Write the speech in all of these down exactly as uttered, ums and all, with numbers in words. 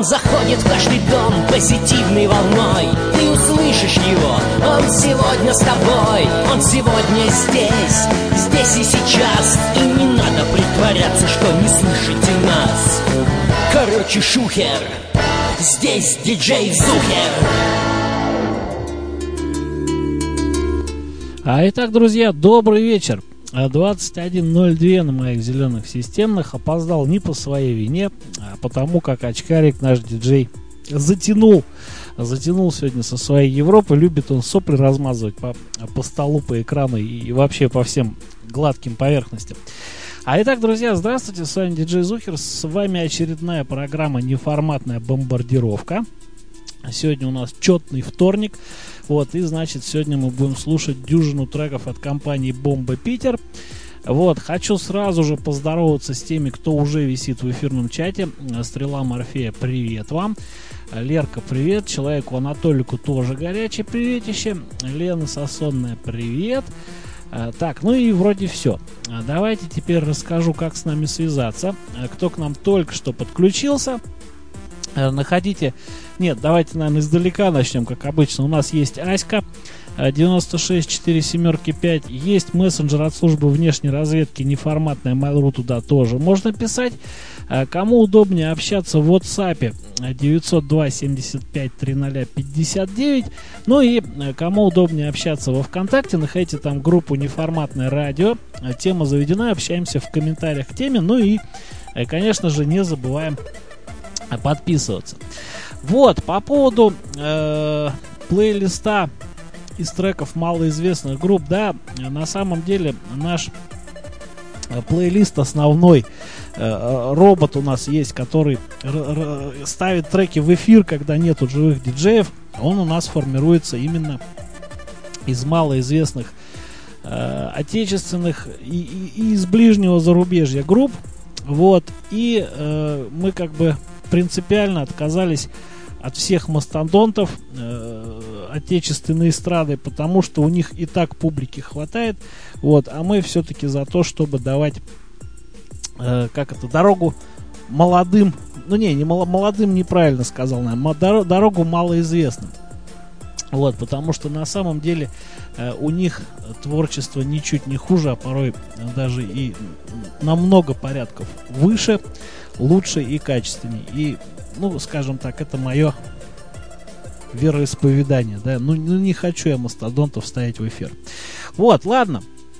заходит в каждый дом позитивной волной. Ты услышишь его, он сегодня с тобой. Он сегодня здесь, здесь и сейчас. И не надо притворяться, что не слышите нас. Короче, шухер, здесь диджей Зухер. А итак, друзья, добрый вечер. двадцать один ноль два на моих зеленых системных. Опоздал не по своей вине, а потому как очкарик наш диджей затянул. Затянул сегодня со своей Европы. Любит он сопли размазывать по, по столу, по экрану и вообще по всем гладким поверхностям. А итак, друзья, здравствуйте, с вами диджей Зухер. С вами очередная программа «Неформатная бомбардировка». Сегодня у нас четный вторник. Вот, и значит, сегодня мы будем слушать дюжину треков от компании Bomba Питер. Вот, хочу сразу же поздороваться с теми, кто уже висит в эфирном чате. Стрела Морфея, привет вам. Лерка, привет. Человеку Анатолику тоже горячее приветище. Лена Сосонная, привет. Так, ну и вроде все. Давайте теперь расскажу, как с нами связаться. Кто к нам только что подключился, находите... Нет, давайте, наверное, издалека начнем, как обычно. У нас есть Аська девяносто шесть четыре семь пять. Есть мессенджер от службы внешней разведки неформатная Mail.ru, туда тоже можно писать. Кому удобнее общаться в WhatsApp девятьсот два семьдесят пять тридцать пятьдесят девять. Ну и кому удобнее общаться во ВКонтакте, находите там группу «Неформатное радио». Тема заведена, общаемся в комментариях к теме. Ну и, конечно же, не забываем подписываться. Вот, по поводу э, плейлиста из треков малоизвестных групп, да, на самом деле наш э, плейлист основной, э, робот у нас есть, который р- р- ставит треки в эфир, когда нету живых диджеев. Он у нас формируется именно из малоизвестных э, отечественных и, и, и из ближнего зарубежья групп. Вот, и э, мы как бы принципиально отказались от всех мастодонтов э, отечественной эстрады, потому что у них и так публики хватает. Вот, а мы все-таки за то, чтобы давать э, как это, дорогу молодым, ну не, не мало, молодым неправильно сказал, наверное, дорогу малоизвестным. Вот, потому что на самом деле э, у них творчество ничуть не хуже, а порой даже и на много порядков выше, лучше и качественнее. И, ну, скажем так, это мое вероисповедание, да. Ну, ну не хочу я мастодонтов ставить в эфир. Вот, ладно.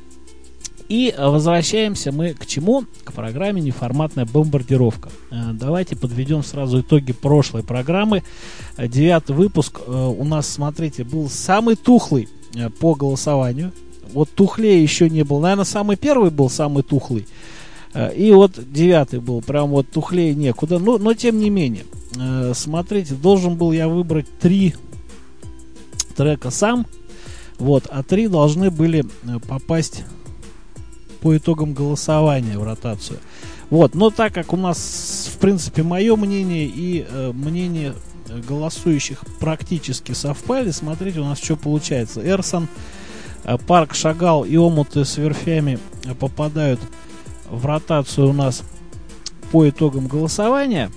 И возвращаемся мы к чему? К программе «Неформатная бомбардировка». Э, давайте подведем сразу итоги прошлой программы. Э, девятый выпуск э, у нас, смотрите, был самый тухлый э, по голосованию. Вот тухлее еще не был. Наверное, самый первый был самый тухлый. Э, и вот девятый был. Прям вот тухлее некуда. Но, но тем не менее. Э, смотрите, должен был я выбрать три трека сам. Вот, а три должны были э, попасть по итогам голосования в ротацию. Вот, но так как у нас, в принципе, мое мнение и э, мнение голосующих практически совпали, смотрите, у нас что получается. Эрсон, э, Парк Шагал и Омуты с верфями э, попадают в ротацию у нас по итогам голосования.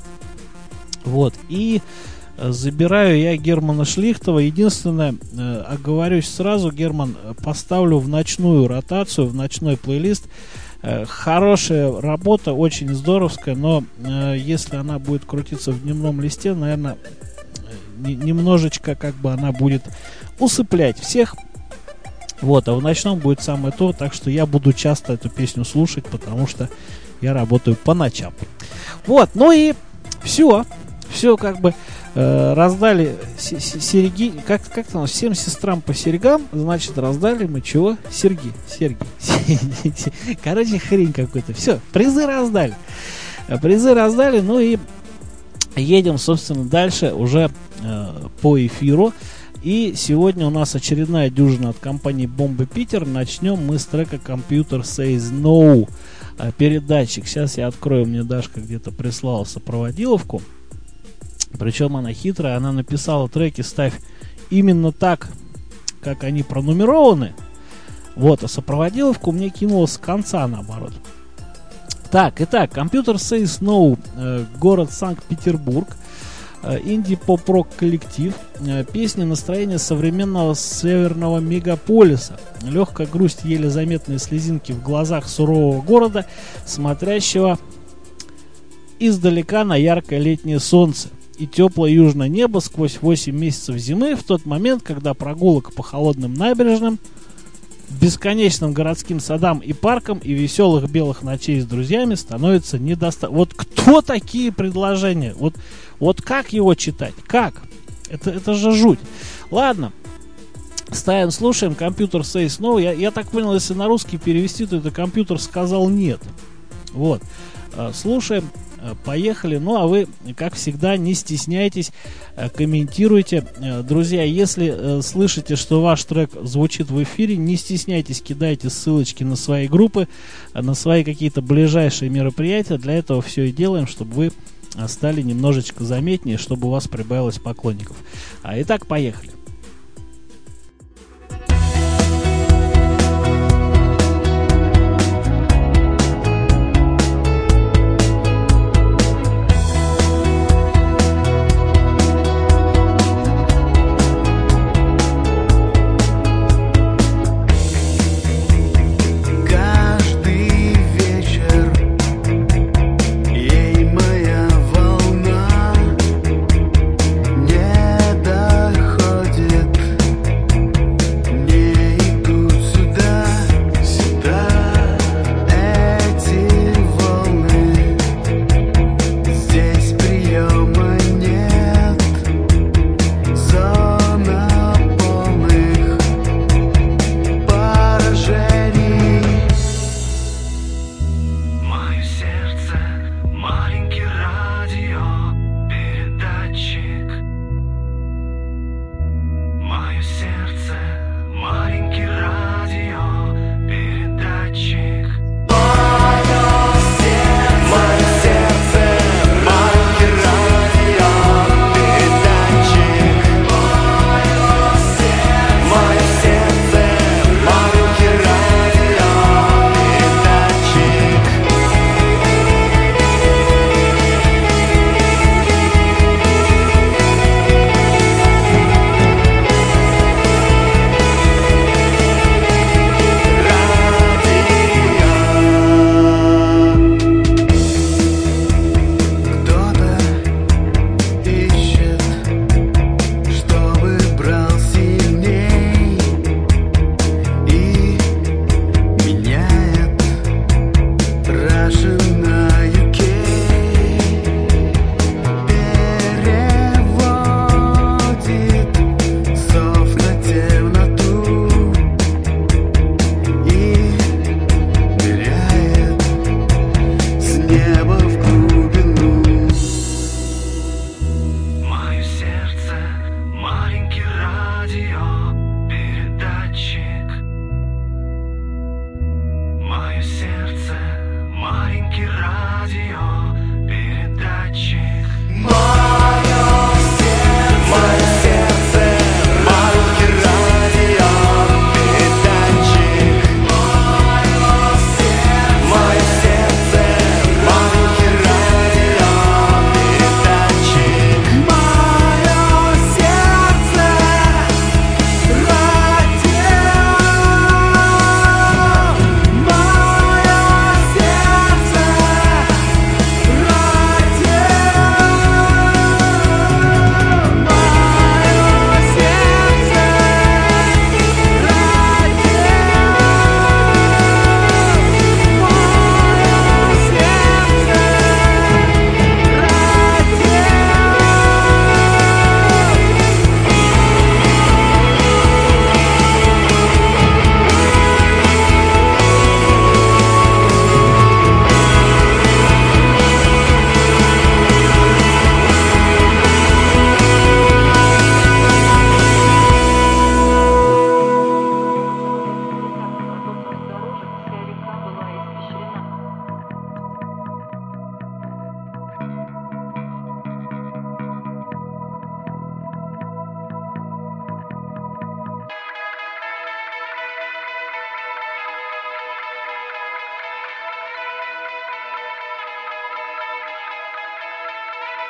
Вот, и забираю я Германа Шлихтова. Единственное, э, оговорюсь сразу, Герман, поставлю в ночную ротацию, в ночной плейлист. Э, хорошая работа, очень здоровская, но э, если она будет крутиться в дневном листе, наверное, не, немножечко как бы она будет усыплять всех. Вот, а в ночном будет самое то, так что я буду часто эту песню слушать, потому что я работаю по ночам. Вот, ну и все. Все как бы э, раздали серьги, как, как там, всем сестрам по серьгам, значит, раздали мы чего? Серьги, серьги. Короче, хрень какой-то. Все, призы раздали. Призы раздали, ну и едем, собственно, дальше уже э, по эфиру. И сегодня у нас очередная дюжина от компании Bomba Питер. Начнем мы с трека Computer Says No. Передатчик. Сейчас я открою, мне Дашка где-то прислала сопроводиловку. Причем она хитрая, она написала треки ставь именно так, как они пронумерованы. Вот, а сопроводиловку мне кинула с конца наоборот. Так, итак, Computer Says No, э, город Санкт-Петербург, э, инди-поп-рок коллектив, э, песни настроения современного северного мегаполиса, легкая грусть, еле заметные слезинки в глазах сурового города, смотрящего издалека на яркое летнее солнце и теплое южное небо сквозь восемь месяцев зимы, в тот момент, когда прогулок по холодным набережным, бесконечным городским садам и паркам и веселых белых ночей с друзьями становится недостаточно. Вот кто такие предложения? Вот, вот как его читать? Как? Это, это же жуть. Ладно. Ставим, слушаем. Computer Says No. Я, я так понял, если на русский перевести, то это компьютер сказал нет. Вот. Слушаем. Поехали. Ну, а вы, как всегда, не стесняйтесь, комментируйте. Друзья, если слышите, что ваш трек звучит в эфире, не стесняйтесь, кидайте ссылочки на свои группы, на свои какие-то ближайшие мероприятия. Для этого все и делаем, чтобы вы стали немножечко заметнее, чтобы у вас прибавилось поклонников. А итак, поехали.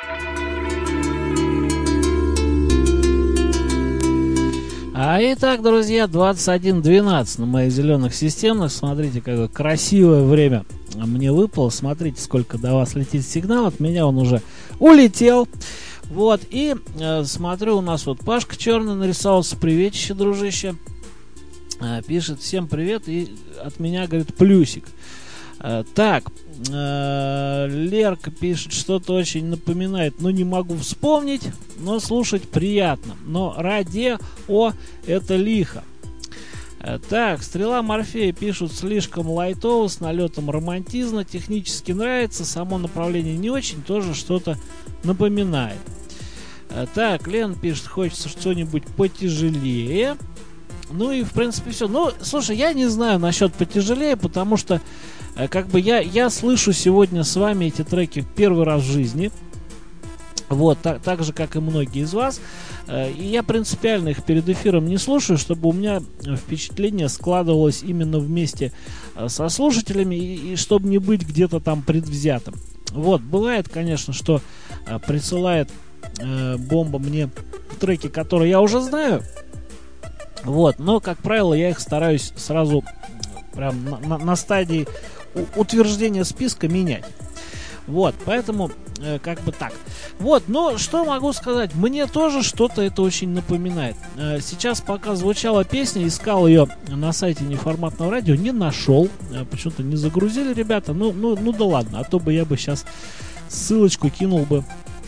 А итак, друзья, двадцать один двенадцать на моих зеленых системах. Смотрите, какое красивое время мне выпало. Смотрите, сколько до вас летит сигнал. От меня он уже улетел. Вот, и э, смотрю, у нас вот Пашка Черный нарисовался. Приветище, дружище. Э, пишет: всем привет. И от меня, говорит, плюсик. Э, так, э, Лерка пишет, что-то очень напоминает. Ну, не могу вспомнить, но слушать приятно. Но радио это лихо. Так, Стрела Морфея пишут: слишком лайтово, с налетом романтизма, технически нравится, само направление не очень, тоже что-то напоминает. Так, Лен пишет: хочется что-нибудь потяжелее. Ну и в принципе все. Ну, слушай, я не знаю насчет потяжелее, потому что как бы я, я слышу сегодня с вами эти треки первый раз в жизни. Вот, так, так же, как и многие из вас. И я принципиально их перед эфиром не слушаю, чтобы у меня впечатление складывалось именно вместе со слушателями, и, и чтобы не быть где-то там предвзятым. Вот, бывает, конечно, что присылает э, бомба мне треки, которые я уже знаю. Вот, но, как правило, я их стараюсь сразу прям на, на, на стадии утверждения списка менять. Вот, поэтому э, как бы так. Вот, но что могу сказать? Мне тоже что-то это очень напоминает. Э, сейчас, пока звучала песня, искал ее на сайте Неформатного радио, не нашел. Э, почему-то не загрузили ребята. Ну, ну, ну да ладно, а то бы я бы сейчас ссылочку кинул бы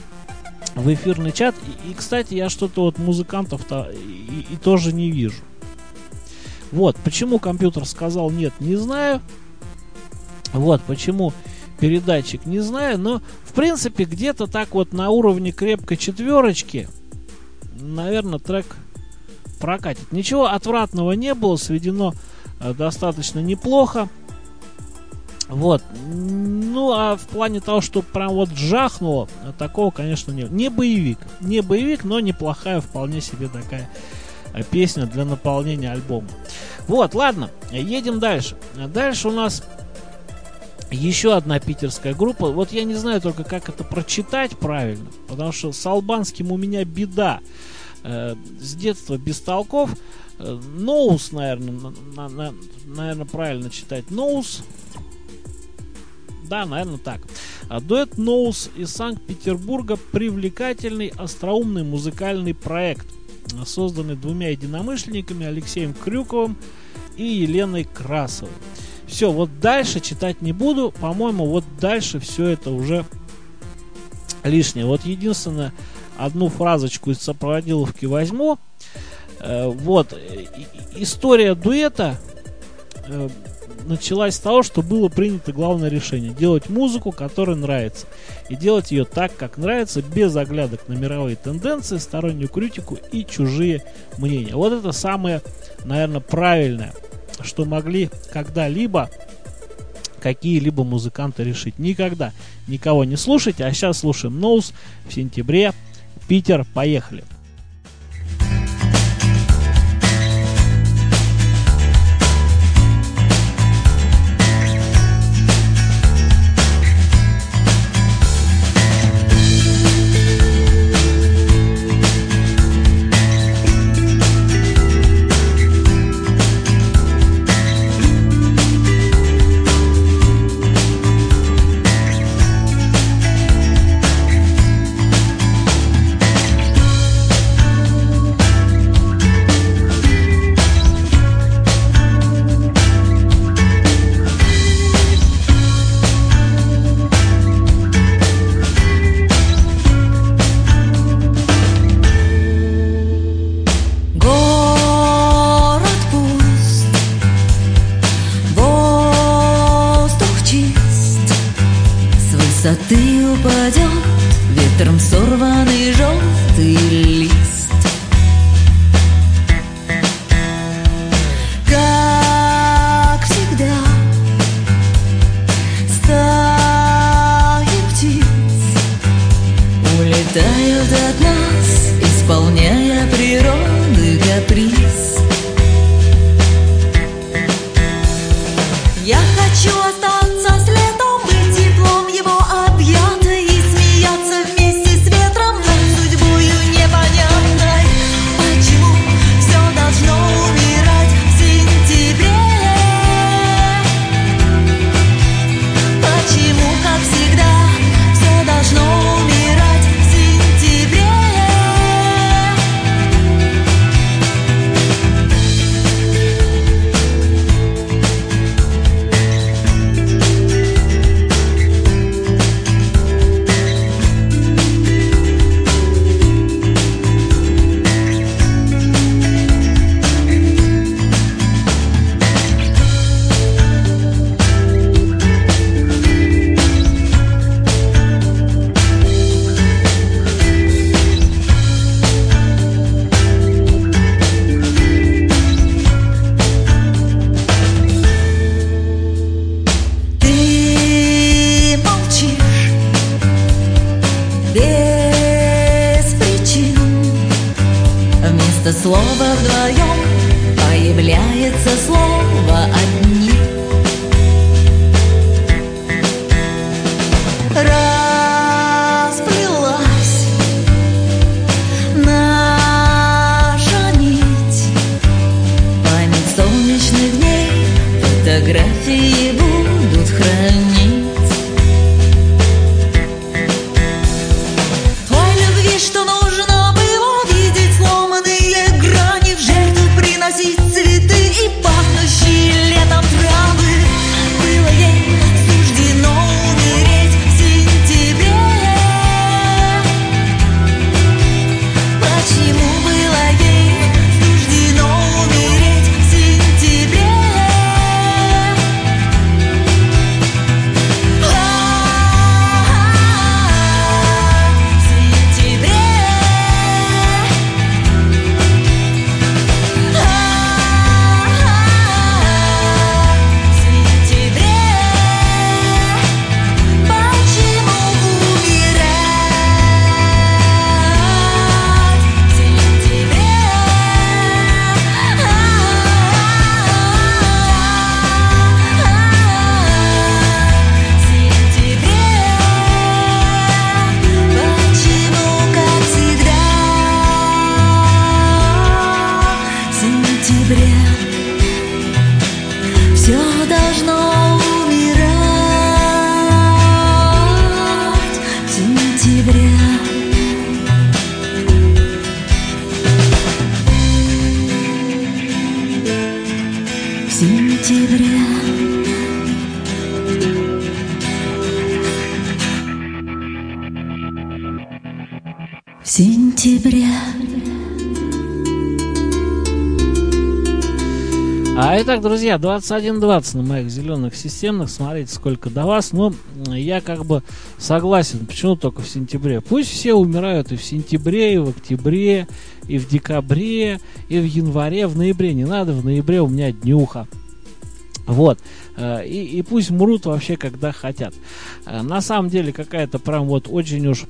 в эфирный чат. И, и кстати, я что-то вот музыкантов-то и, и тоже не вижу. Вот, почему компьютер сказал нет, не знаю. Вот, почему передатчик, не знаю, но в принципе где-то так вот на уровне крепкой четверочки, наверное, трек прокатит. Ничего отвратного не было, сведено э, достаточно неплохо. Вот. Ну, а в плане того, что прям вот жахнуло, такого, конечно, нет. Не боевик. Не боевик, но неплохая, вполне себе такая э, песня для наполнения альбома. Вот, ладно, едем дальше. Дальше у нас еще одна питерская группа. Вот я не знаю только, как это прочитать правильно, потому что с албанским у меня беда. Э, с детства без толков. Э, Ноус, наверное, на, на, наверное, правильно читать. Ноус. Да, наверное, так. А дуэт Ноус из Санкт-Петербурга. Привлекательный, остроумный музыкальный проект, созданный двумя единомышленниками, Алексеем Крюковым и Еленой Красовой. Все, вот дальше читать не буду. По-моему, вот дальше все это уже лишнее. Вот единственное, одну фразочку из сопроводиловки возьму. Э, вот. История дуэта э, началась с того, что было принято главное решение. Делать музыку, которая нравится. И делать ее так, как нравится, без оглядок на мировые тенденции, стороннюю критику и чужие мнения. Вот это самое, наверное, правильное, что могли когда-либо какие-либо музыканты решить. Никогда никого не слушайте. А сейчас слушаем Ноус в сентябре. Питер, поехали. высоты упадет ветром сорванный желтый лист. Как всегда, стаи птиц улетают от нас, исполняя природы каприз. Я хочу остаться с летом, быть теплом его объятой и смеяться вместе вместо слова вдвоем появляется слово одни. Расплелась наша нить, память солнечных дней, фотографии будут хранить. Той любви, что нужно было видеть сломанные грани, в жертву приносить цветы и пахнущие летом травы. Было ей суждено умереть в сентябре. Почему было ей суждено умереть в сентябре? Все должно умирать в сентябре. В сентябре. В сентябре. А итак, друзья, двадцать один двадцать на моих зеленых системных. Смотрите, сколько до вас. Но я как бы согласен. Почему только в сентябре? Пусть все умирают и в сентябре, и в октябре, и в декабре, и в январе, в ноябре. Не надо, в ноябре у меня днюха. Вот. И, и пусть мрут вообще, когда хотят. На самом деле, какая-то прям вот очень уж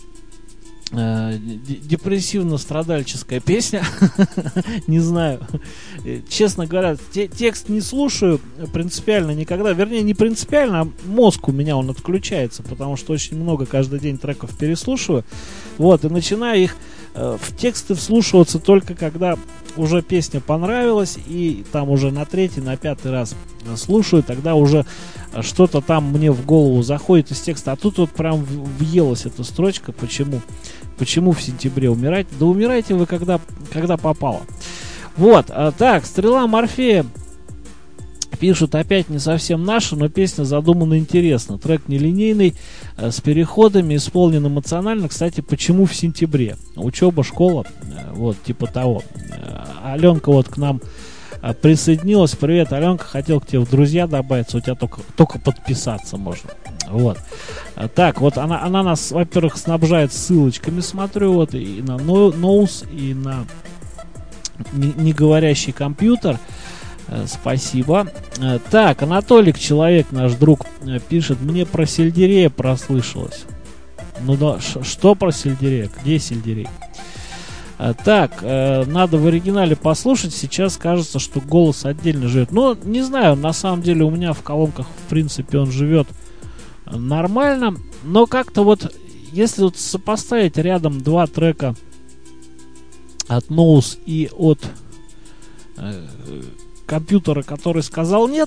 депрессивно-страдальческая песня. Не знаю. Честно говоря, те, текст не слушаю принципиально никогда. Вернее, не принципиально, а мозг у меня он отключается, потому что очень много каждый день треков переслушиваю. Вот, и начинаю их э, в тексты вслушиваться только когда уже песня понравилась, и там уже на третий, на пятый раз слушаю, тогда уже что-то там мне в голову заходит из текста. А тут вот прям въелась эта строчка. Почему? Почему в сентябре умирать? Да умирайте вы когда, когда попало. Вот, а, так, «Стрела Морфея» пишут опять не совсем наша, но песня задумана интересно. Трек нелинейный, э, с переходами, исполнен эмоционально. Кстати, почему в сентябре? Учеба, школа, э, вот, типа того. Э, Аленка вот к нам э, присоединилась. Привет, Аленка, хотел к тебе в друзья добавиться, у тебя только, только подписаться можно. Вот. А, так, вот она, она нас, во-первых, снабжает ссылочками, смотрю, вот, и на Ноус, и на не, не говорящий компьютер. Спасибо. Так, Анатолик, человек, наш друг, пишет: мне про сельдерея прослышалось. Ну да, что про сельдерея? Где сельдерей? Так, надо в оригинале послушать. Сейчас кажется, что голос отдельно живет. Но не знаю, на самом деле у меня в колонках, в принципе, он живет нормально. Но как-то вот, если вот сопоставить рядом два трека от Ноус и от э, компьютера, который сказал нет,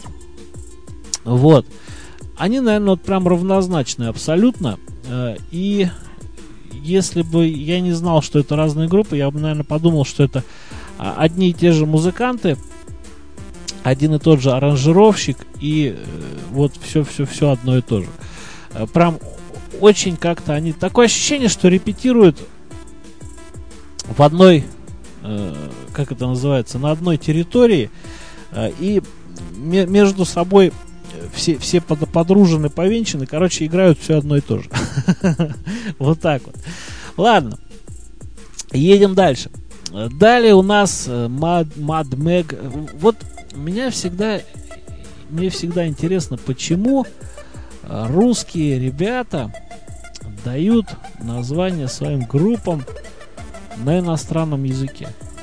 вот, они, наверное, вот прям равнозначны абсолютно. Э, и если бы я не знал, что это разные группы, я бы, наверное, подумал, что это одни и те же музыканты, один и тот же аранжировщик, и э, вот все-все-все одно и то же. Э, прям очень как-то они... Такое ощущение, что репетируют в одной, э, как это называется, на одной территории, э, и ме- между собой все, все под, подружены, повенчаны, короче, играют все одно и то же. Вот так вот. Ладно, едем дальше. Далее у нас Mad, Mad Meg. Вот меня всегда, мне всегда интересно, почему русские ребята дают название своим группам на иностранном языке.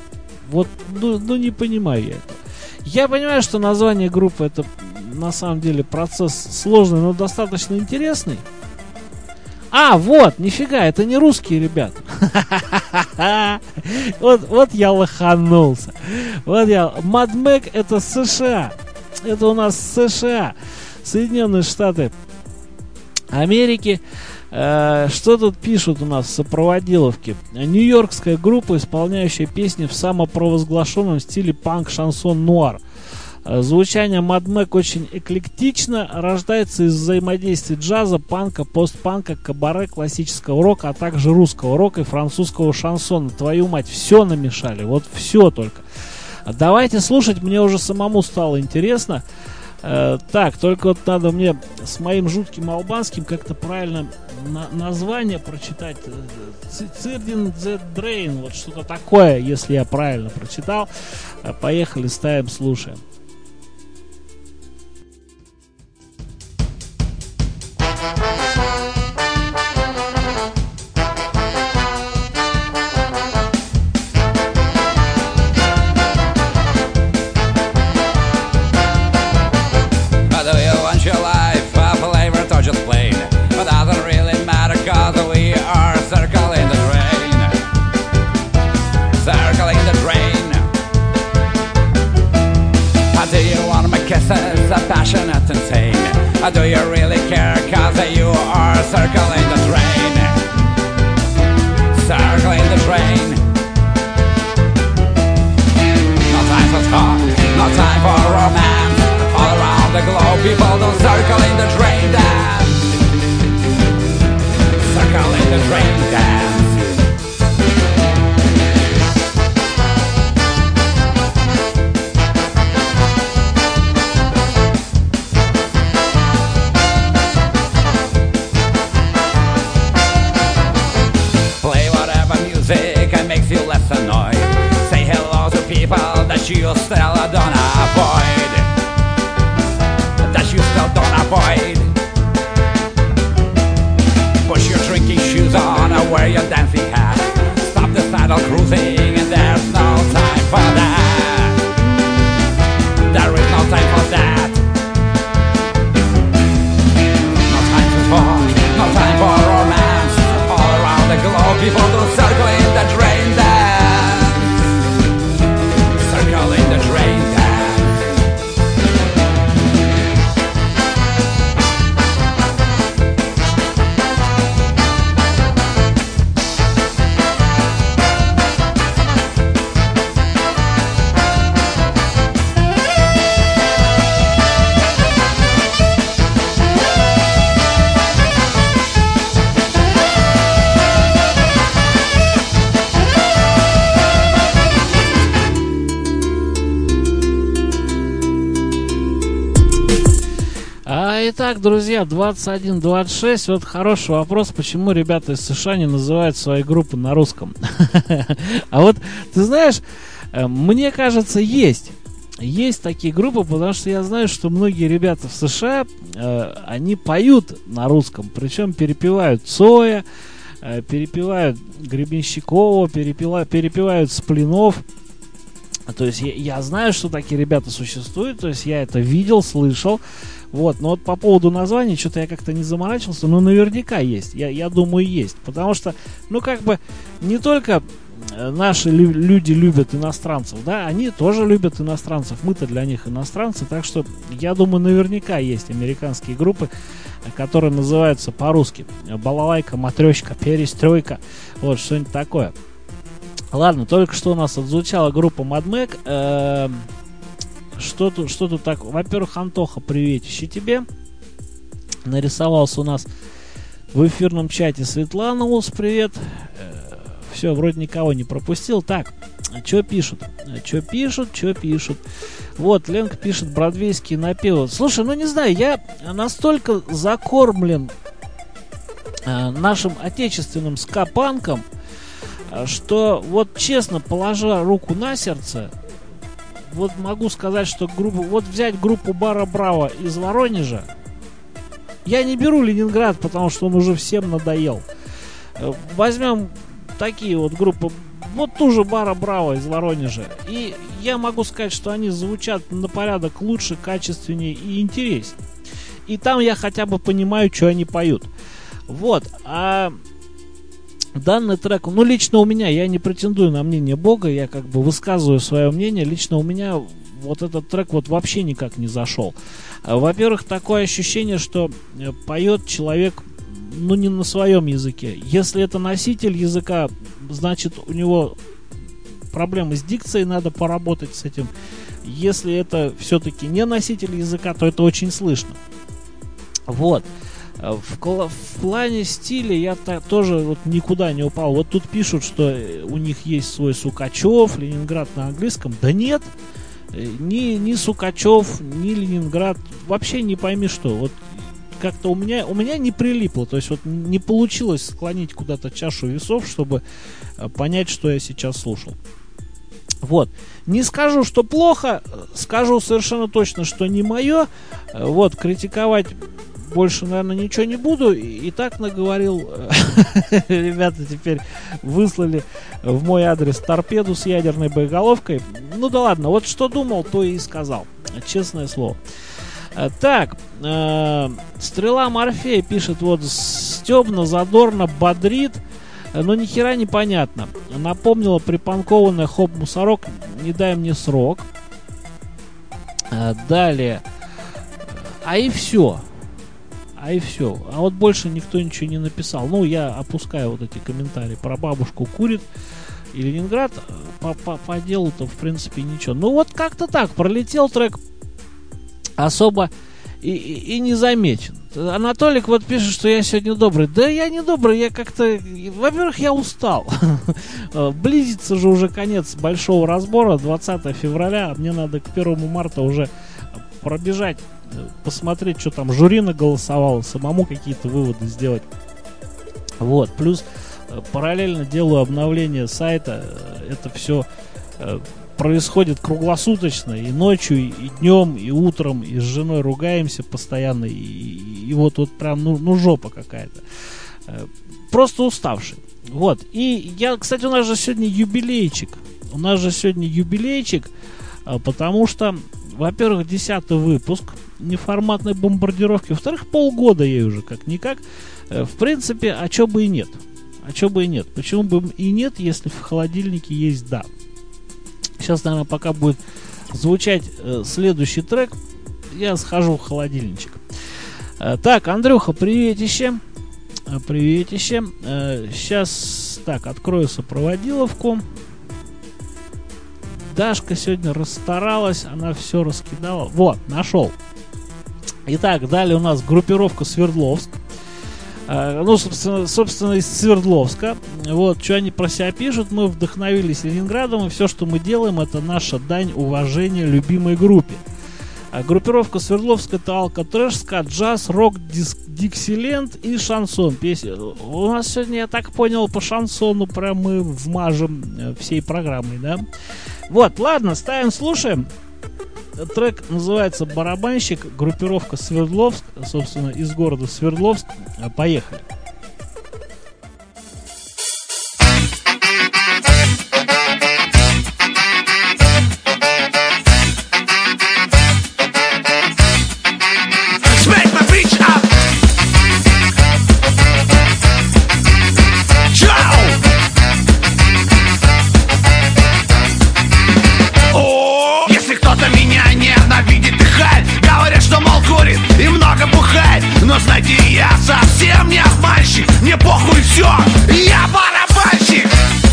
Вот, ну, ну не понимаю я это. Я понимаю, что название группы это на самом деле процесс сложный, но достаточно интересный. А, вот, нифига, это не русские ребята. Вот, вот я лоханулся. Вот я. Mad Mac это США. Это у нас США. Соединенные Штаты Америки. Э, что тут пишут у нас в сопроводиловке? Нью-Йоркская группа, исполняющая песни в самопровозглашенном стиле панк-шансон-нуар. Звучание Mad Mac очень эклектично, рождается из взаимодействия джаза, панка, постпанка, кабаре, классического рока, а также русского рока и французского шансона. Твою мать, все намешали, вот все только. Давайте слушать, мне уже самому стало интересно. Э, так, только вот надо мне с моим жутким албанским как-то правильно на- название прочитать. Цирдин Зе Дрейн, вот что-то такое, если я правильно прочитал. Поехали, ставим, слушаем. Passionate and sane. Do you really care? Cause you are circling the drain. Circling the drain. No time for talk, no time for romance. All around the globe people don't circle in the drain dance. Circle in the drain dance. That you still don't avoid. That you still don't avoid. Push your drinking shoes on or wear your dancing hat. Stop the saddle cruising and there's no time for that. There is no time for that. No time to talk, no time for romance. All around the globe people don't circle in the drain dance. In the drain dance. Итак, друзья, двадцать один двадцать шесть. Вот хороший вопрос, почему ребята из США не называют свои группы на русском. А вот, ты знаешь, мне кажется, есть. Есть такие группы, потому что я знаю, что многие ребята в США, они поют на русском, причем перепевают Цоя, перепевают Гребенщикова, перепевают Сплинов. То есть я, я знаю, что такие ребята существуют, то есть я это видел, слышал. Вот, но вот по поводу названия что-то я как-то не заморачивался, но наверняка есть, я, я думаю, есть. Потому что, ну, как бы, не только наши лю- люди любят иностранцев, да, они тоже любят иностранцев, мы-то для них иностранцы, так что, я думаю, наверняка есть американские группы, которые называются по-русски балалайка, матрёшка, перестройка, вот, что-нибудь такое. Ладно, только что у нас отзвучала группа Mad Mac. Э- что тут, что тут так? Во-первых, Антоха, приветище тебе. Нарисовался у нас в эфирном чате Светлана Улс, привет. Э- все, вроде никого не пропустил. Так, что пишут? Что пишут, что пишут? Вот, Ленка пишет бродвейские напевы. Слушай, ну не знаю, я настолько закормлен э- нашим отечественным ска-панком, что вот честно, положа руку на сердце, вот могу сказать, что группу, вот взять группу Бара Браво из Воронежа, я не беру Ленинград, потому что он уже всем надоел. Возьмем такие вот группы вот ту же Бара Браво из Воронежа. И я могу сказать, что они звучат на порядок лучше, качественнее и интереснее. И там я хотя бы понимаю, что они поют. Вот. А данный трек, ну, лично у меня, я не претендую на мнение Бога, я как бы высказываю свое мнение. Лично у меня вот этот трек вот вообще никак не зашел. Во-первых, такое ощущение, что поет человек, ну, не на своем языке. Если это носитель языка, значит, у него проблемы с дикцией, надо поработать с этим. Если это все-таки не носитель языка, то это очень слышно. Вот. В, кла- в плане стиля я та- тоже вот никуда не упал. Вот тут пишут, что у них есть свой Сукачев, Ленинград на английском. Да нет, ни, ни Сукачев, ни Ленинград, вообще не пойми что. Вот как-то у меня, у меня не прилипло. То есть вот не получилось склонить куда-то чашу весов, чтобы понять, что я сейчас слушал. Вот. Не скажу, что плохо, скажу совершенно точно, что не мое. Вот, критиковать больше, наверное, ничего не буду. И так наговорил. Ребята теперь выслали в мой адрес торпеду с ядерной боеголовкой. Ну да ладно, вот что думал, то и сказал. Честное слово. Так, э, Стрела Морфея пишет, вот стебно, задорно, бодрит, но ни хера не понятно. Напомнила припанкованная хоп-мусорок, не дай мне срок. Э, далее. А и все. А и все. А вот больше никто ничего не написал. Ну, я опускаю вот эти комментарии про бабушку курит и Ленинград. По, по, по делу-то, в принципе, ничего. Ну, вот как-то так. Пролетел трек. Особо и, и, и не замечен. Анатолик вот пишет, что я сегодня добрый. Да я не добрый, я как-то... Во-первых, я устал. Близится же уже конец большого разбора, двадцатого февраля. А мне надо к первому марта уже пробежать, посмотреть, что там жюри наголосовало, самому какие-то выводы сделать. Вот. Плюс параллельно делаю обновление сайта. Это все происходит круглосуточно, и ночью, и днем, и утром, и с женой ругаемся постоянно, и, и, и вот, вот прям, ну, ну жопа какая-то. Просто уставший. Вот. И я, кстати, у нас же сегодня юбилейчик. У нас же сегодня юбилейчик, потому что, во-первых, десятый выпуск неформатной бомбардировки, во-вторых, полгода ей уже как-никак. В принципе, а чё бы и нет? А чё бы и нет? Почему бы и нет, если в холодильнике есть «да»? Сейчас, наверное, пока будет звучать э, следующий трек, я схожу в холодильничек. Э, так, Андрюха, приветище. Э, приветище. Э, сейчас, так, открою сопроводиловку. Дашка сегодня расстаралась, она все раскидала. Вот, нашел. Итак, далее у нас группировка Свердловск. Ну, собственно, собственно, из Свердловска. Вот, что они про себя пишут. Мы вдохновились Ленинградом, и все, что мы делаем, это наша дань уважения любимой группе. А группировка Свердловск — это алкотрэш, скат, джаз, рок, диск, диксиленд и шансон. Песня. У нас сегодня, я так понял, по шансону прям мы вмажем всей программой, да? Вот, ладно, ставим, слушаем. Трек называется «Барабанщик», группировка Свердловск, собственно, из города Свердловск. Поехали. Но знаете, я совсем не обманщик. Мне похуй все, я барабанщик.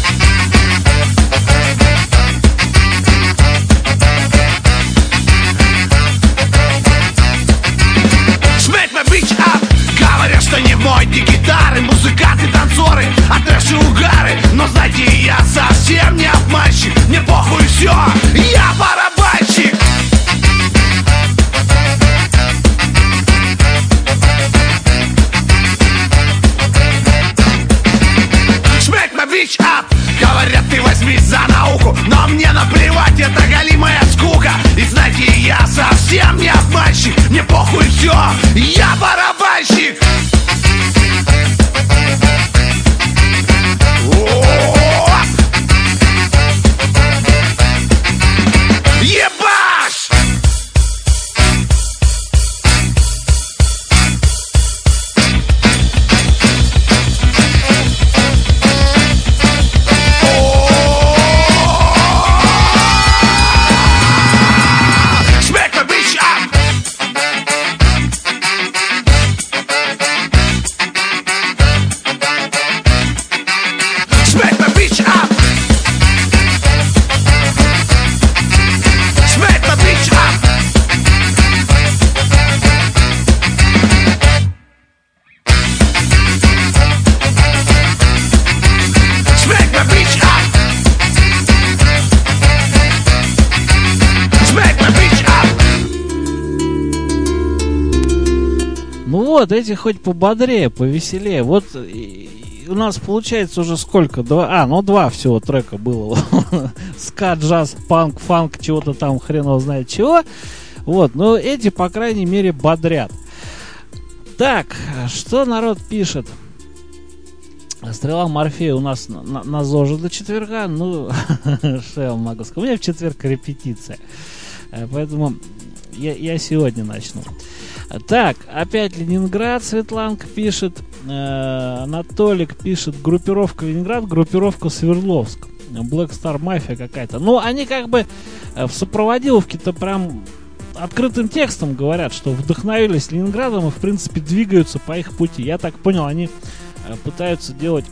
Smack my bitch up. Говорят, что не мой ни гитары, музыканты, танцоры, а трэш и угары. Но знаете, я совсем не обманщик. Мне похуй все, я барабанщик. Up. Говорят, ты возьми за науку, но мне наплевать, это голимая скука. И знаете, я совсем не обманщик. Мне похуй все, я барабанщик. Ну вот, эти хоть пободрее, повеселее. Вот и у нас получается уже сколько? Два, а, ну два всего трека было. Ска, джаз, панк, фанк, чего-то там, хрен его знает чего. Вот, но эти, по крайней мере, бодрят. Так, что народ пишет? Стрела Морфея у нас на, на, на ЗОЖе до четверга. Ну, что я вам могу сказать? У меня в четверг репетиция. Поэтому я, я сегодня начну. Так, опять Ленинград, Светланка пишет. Э, Анатолик пишет: группировка Ленинград, группировка Свердловск. Black Star Mafia какая-то. Ну, они как бы в сопроводиловке-то прям открытым текстом говорят, что вдохновились Ленинградом и, в принципе, двигаются по их пути. Я так понял, они пытаются делать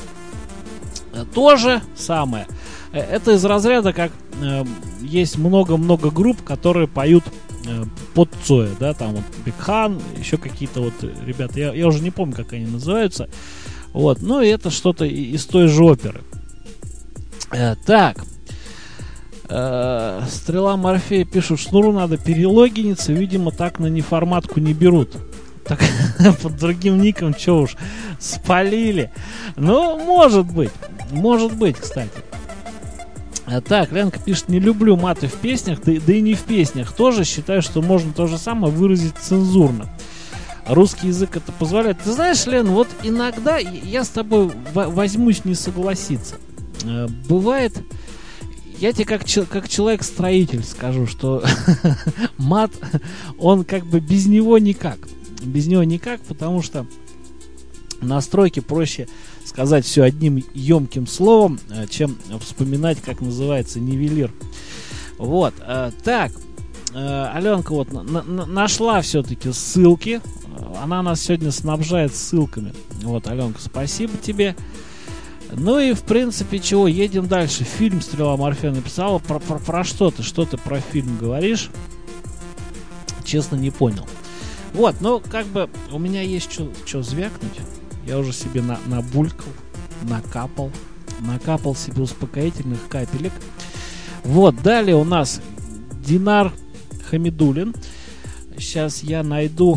то же самое. Это из разряда, как э, есть много-много групп, которые поют э, под Цоя, да, там вот Бигхан, еще какие-то вот ребята, я, я уже не помню, как они называются. Вот, ну и это что-то из той же оперы. Э, так. Э, Стрела Морфея пишут: Шнуру надо перелогиниться, видимо, так на неформатку не берут. Так, под другим ником, что уж, спалили. Ну, может быть. Может быть, кстати. А так, Ленка пишет: не люблю маты в песнях, да, да и не в песнях тоже. Считаю, что можно то же самое выразить цензурно. Русский язык это позволяет. Ты знаешь, Лен, вот иногда я с тобой возьмусь не согласиться. Бывает... Я тебе как, как человек-строитель скажу, что мат, он как бы без него никак. Без него никак, потому что на стройке проще сказать все одним емким словом, чем вспоминать, как называется нивелир. Вот. Так, Аленка вот на, на, нашла все-таки ссылки. Она нас сегодня снабжает ссылками. Вот, Аленка, спасибо тебе. Ну и, в принципе, чего, едем дальше. Фильм «Стрела Морфея» написала. Про, про, про что ты? Что ты про фильм говоришь? Честно, не понял. Вот, ну, как бы, у меня есть что звякнуть. Я уже себе на, набулькал, накапал. Накапал себе успокоительных капелек. Вот, далее у нас Динар Хамидуллин. Сейчас я найду...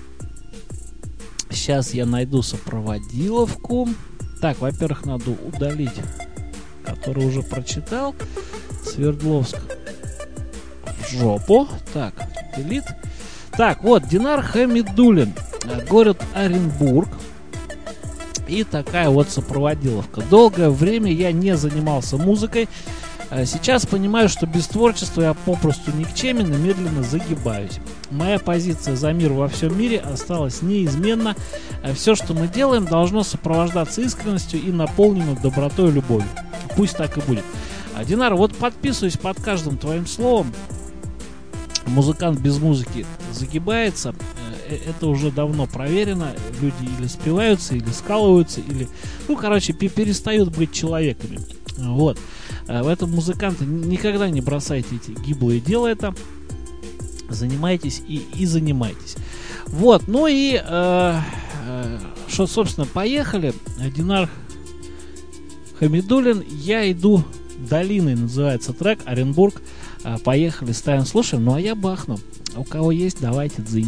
Сейчас я найду сопроводиловку. Так, во-первых, надо удалить, который уже прочитал. Свердловск в жопу. Так, делит. Так, вот, Динар Хамидуллин, город Оренбург. И такая вот сопроводиловка. Долгое время я не занимался музыкой. Сейчас понимаю, что без творчества я попросту никчемен и медленно загибаюсь. Моя позиция за мир во всем мире осталась неизменна. Все, что мы делаем, должно сопровождаться искренностью и наполнено добротой и любовью. Пусть так и будет. Динар, вот подписываюсь под каждым твоим словом. Музыкант без музыки загибается. Это уже давно проверено. Люди или спиваются, или скалываются, или, ну, короче, перестают быть человеками. Вот. В этом музыканты никогда не бросайте эти гиблые дела это. Занимайтесь и, и занимайтесь. Вот, ну и э, э, что, собственно, поехали. Динар Хамидуллин, я иду долиной, называется трек, Оренбург. Э, поехали, ставим, слушаем. Ну а я бахну. У кого есть, давайте дзынь.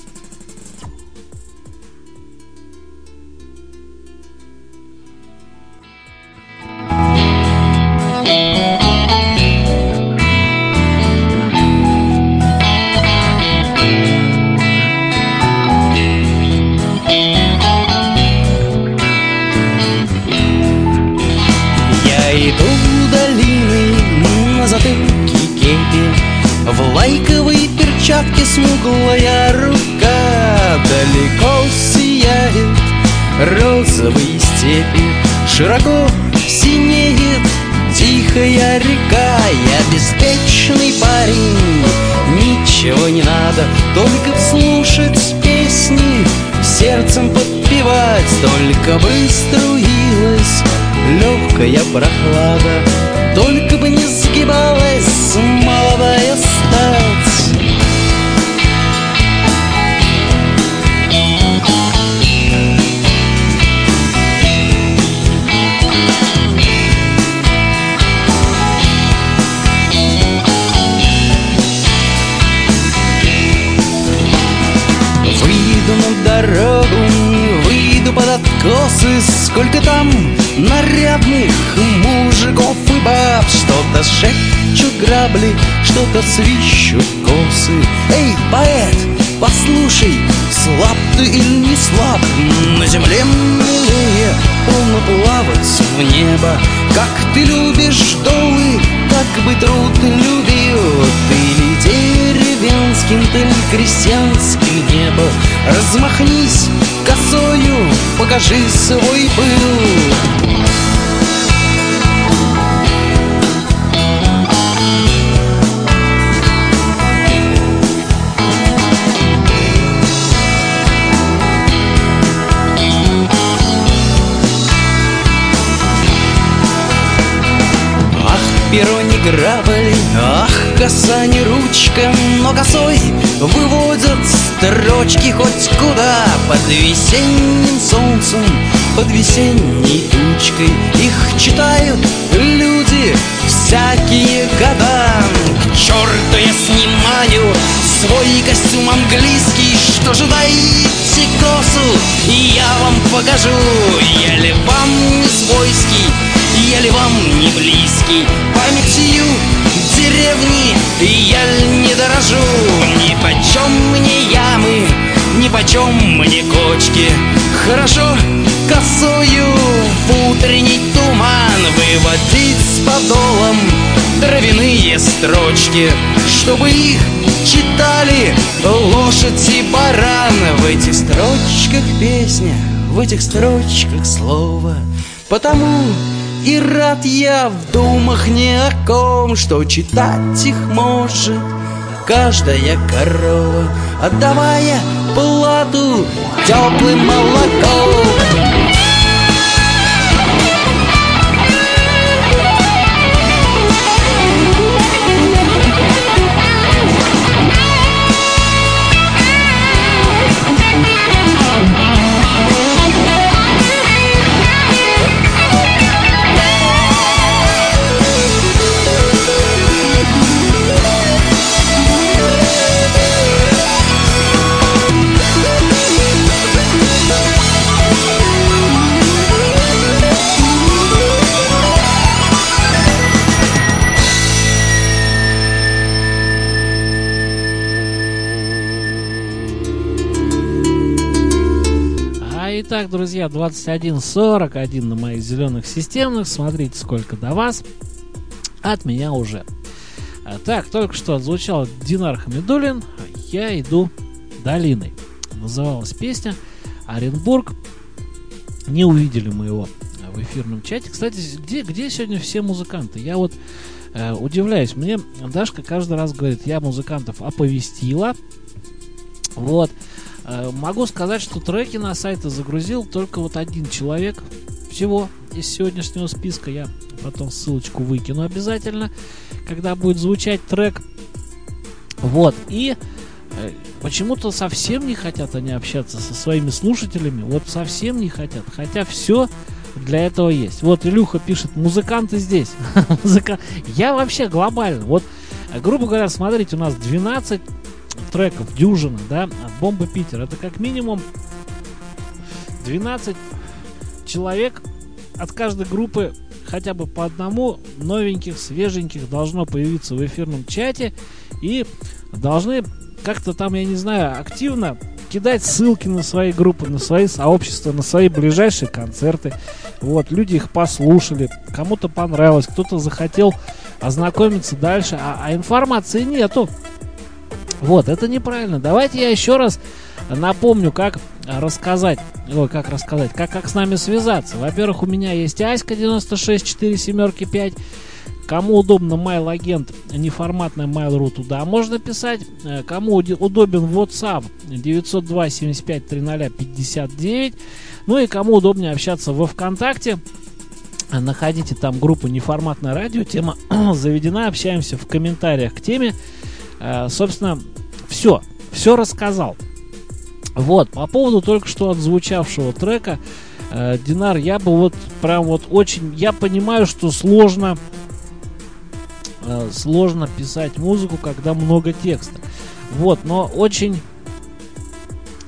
Смуглая рука далеко сияет, розовые степи, широко синеет тихая река. Я беспечный парень, ничего не надо, только вслушать песни, сердцем подпевать. Только бы струилась легкая прохлада, только бы не сгибалась молодая стать. Сколько там нарядных мужиков и баб, что-то шепчут грабли, что-то свищут косы. Эй, поэт, послушай, слаб ты или не слаб? На земле милее полно плавать в небо. Как ты любишь долы, так бы труд любил. Ты ли деревенским, ты ли крестьянским не был? Размахнись косою, покажи свой пыл. Перо не грабли, ах, коса не ручка, но косой выводят строчки хоть куда. Под весенним солнцем, под весенней тучкой их читают люди всякие года. К черту я снимаю свой костюм английский. Что же, дайте косу, и я вам покажу. Я ли вам не свойский, я ли вам не близкий? Памятью деревни я не дорожу. Нипочем мне ямы, нипочем мне кочки. Хорошо косою в утренний туман выводить с подолом травяные строчки, чтобы их читали лошадь и баран. В этих строчках песня, в этих строчках слово. Потому и рад я в думах ни о ком, что читать их может каждая корова, отдавая плату теплым молоком. Итак, друзья, двадцать один сорок один на моих зеленых системных. Смотрите, сколько до вас. От меня уже. Так, только что отзвучал Динар Хамидуллин «Я иду долиной». Называлась песня «Оренбург». Не увидели мы его в эфирном чате. Кстати, где, где сегодня все музыканты? Я вот э, удивляюсь. Мне Дашка каждый раз говорит, я музыкантов оповестила. Вот. Могу сказать, что треки на сайты загрузил только вот один человек всего из сегодняшнего списка. Я потом ссылочку выкину обязательно, когда будет звучать трек. Вот. И э, почему-то совсем не хотят они общаться со своими слушателями. Вот совсем не хотят. Хотя все для этого есть. Вот Илюха пишет, музыканты здесь. Я вообще глобально. Вот, грубо говоря, смотрите, у нас двенадцать треков, дюжина, да, от Бомбы Питер. Это как минимум двенадцать человек от каждой группы, хотя бы по одному новеньких, свеженьких должно появиться в эфирном чате. И должны как-то там, я не знаю, активно кидать ссылки на свои группы, на свои сообщества, на свои ближайшие концерты. Вот, люди их послушали, кому-то понравилось, кто-то захотел ознакомиться дальше, а, а информации нету. Вот, это неправильно. Давайте я еще раз напомню, как рассказать, ой, как рассказать, как, как с нами связаться. Во-первых, у меня есть Аська девяносто шесть четыре семь пять. Кому удобно mail-агент, неформатный Mail.ru, туда можно писать. Кому удобен WhatsApp девятьсот два семьдесят пять тридцать пятьдесят девять. Ну и кому удобнее общаться во ВКонтакте, находите там группу «Неформатное радио», тема заведена, общаемся в комментариях к теме. Собственно, все, все рассказал. Вот, по поводу только что отзвучавшего трека, э, Динар, я бы вот прям вот очень, я понимаю, что сложно, э, сложно писать музыку, когда много текста. Вот, но очень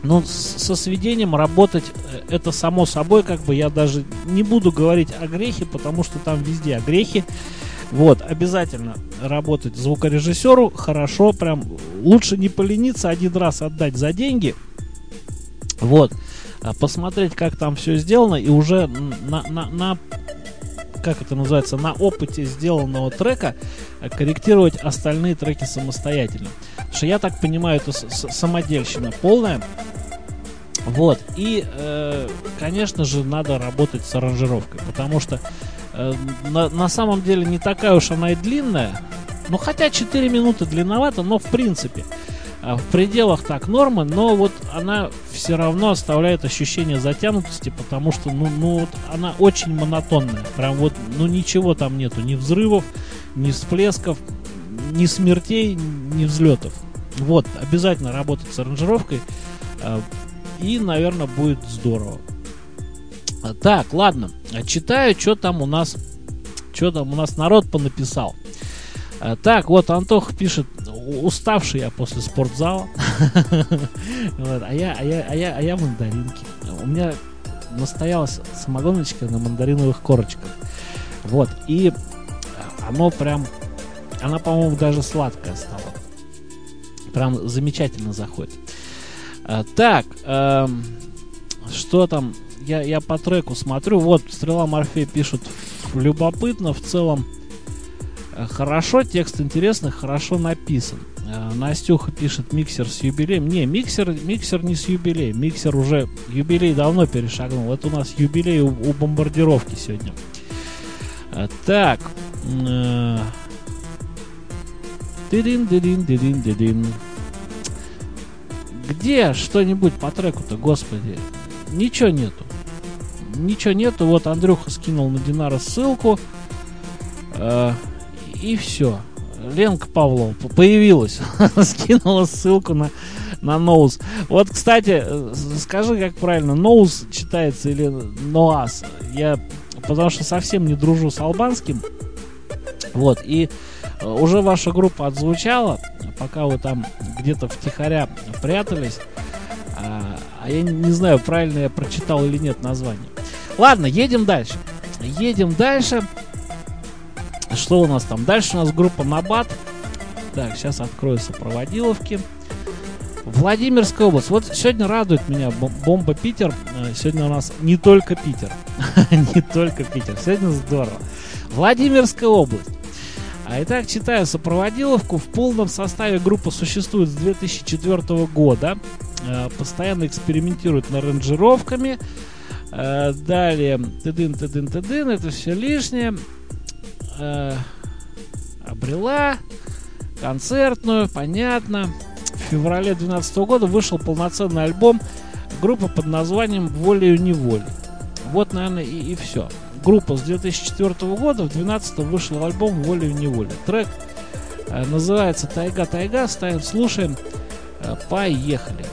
Ну, с- со сведением работать э, это само собой, как бы я даже не буду говорить о грехе, потому что там везде огрехи. Вот, обязательно работать звукорежиссеру хорошо, прям лучше не полениться, один раз отдать за деньги. Вот, а посмотреть, как там все сделано, и уже на, на, на как это называется, на опыте сделанного трека корректировать остальные треки самостоятельно. Потому что я так понимаю, это с- с- самодельщина полная. Вот, и, э, конечно же, надо работать с аранжировкой, потому что э, на, на самом деле не такая уж она и длинная. Ну, хотя четыре минуты длинновато, но в принципе э, в пределах так нормы, но вот она все равно оставляет ощущение затянутости, потому что, ну, ну вот она очень монотонная. Прям вот, ну, ничего там нету, ни взрывов, ни всплесков, ни смертей, ни взлетов. Вот, обязательно работать с аранжировкой. э, И, наверное, будет здорово. Так, ладно. Читаю, что там у нас. Что там у нас народ понаписал. Так, вот Антох пишет: уставший я после спортзала. Вот, а я, а я, а я, а я мандаринки. У меня настоялась самогоночка на мандариновых корочках. Вот. И оно прям. Она, по-моему, даже сладкая стала. Прям замечательно заходит. А, так, эм, что там? Я, я по треку смотрю. Вот, Стрела Морфей пишут: любопытно, в целом э, хорошо, текст интересный, хорошо написан. Э, Настюха пишет: миксер с юбилеем. Не, миксер, миксер не с юбилеем. Миксер уже юбилей давно перешагнул. Это у нас юбилей у, у бомбардировки сегодня. Э, так. Э, дидин, дидин, дидин, дидин. Где что-нибудь по треку-то, господи? Ничего нету. Ничего нету. Вот Андрюха скинул на Динара ссылку. Э, и все. Ленка Павлова появилась. Скинула ссылку на, на Ноус. Вот, кстати, скажи, как правильно, Ноус читается или Ноас? Я потому что совсем не дружу с албанским. Вот, и уже ваша группа отзвучала, пока вы там где-то втихаря прятались. А, а я не знаю, правильно я прочитал или нет название. Ладно, едем дальше. Едем дальше. Что у нас там? Дальше у нас группа Набат. Так, сейчас открою сопроводиловки. Владимирская область. Вот сегодня радует меня Бомба Питер. Сегодня у нас не только Питер. Не только Питер. Сегодня здорово. Владимирская область. А итак, читаю сопроводиловку. В полном составе группа существует с две тысячи четвёртого года. Э, постоянно экспериментирует над аранжировками. Э, далее, тыдын, тыдын, тыдын. Это все лишнее. Э, обрела концертную, понятно. В феврале две тысячи двенадцатого года вышел полноценный альбом группы под названием «Волею-неволей». Вот, наверное, и, и все. Группа с две тысячи четвёртого года, в две тысячи двенадцатом вышел альбом «Волею-неволей». Трек э, называется «Тайга, тайга». Ставим, слушаем. Э, поехали.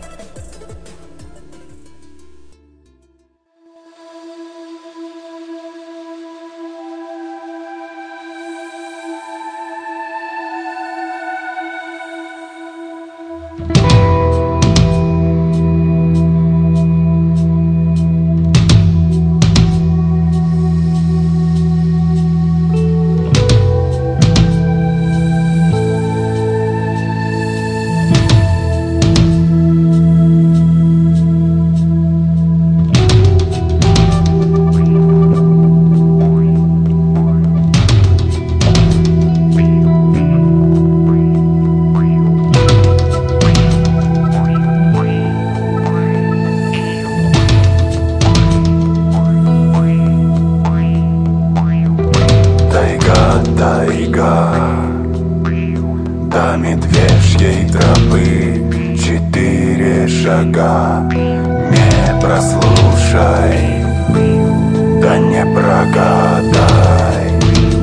До медвежьей тропы четыре шага. Не прослушай, да не прогадай.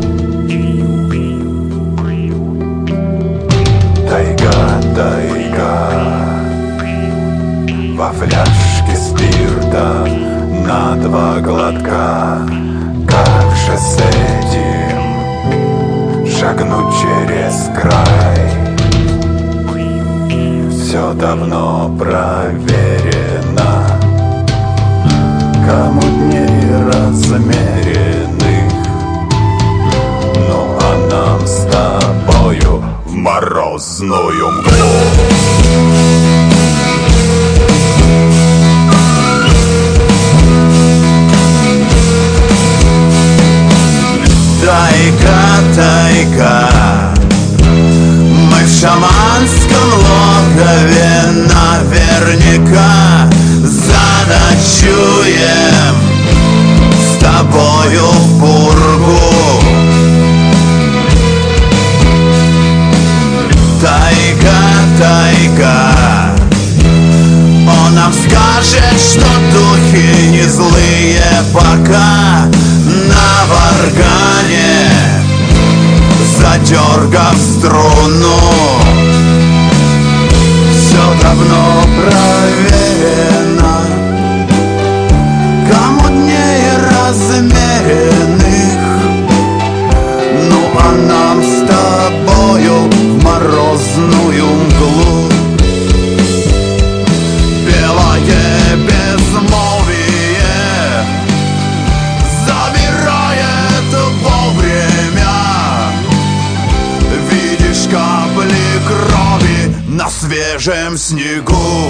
Тайга, тайга, во фляжке спирта на два глотка. Как же с этим шагнуть через край? все давно проверено. Кому дней размеренных, ну а нам с тобою в морозную мглу. Тайга, тайга, мы в шаманском логове наверняка заночуем с тобою в пургу. Тайга, тайга, он нам скажет, что духи не злые, пока на варгане задергав струну. Все давно проверено, кому дней размеренных, ну а нам с тобою в морозную мглу. Белое безмолвие забирает вовремя. Видишь капли крови на свежем снегу.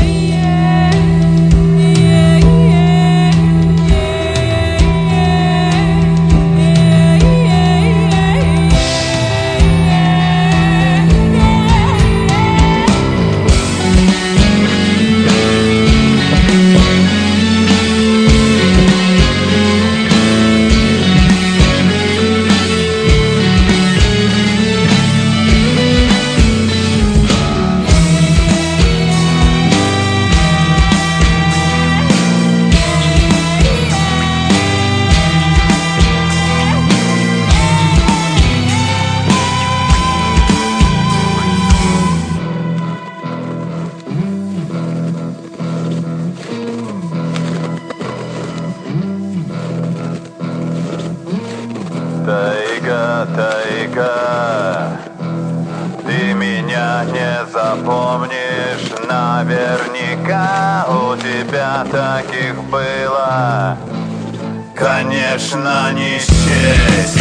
Тайга, тайга, ты меня не запомнишь наверняка. У тебя таких было, конечно, не счесть.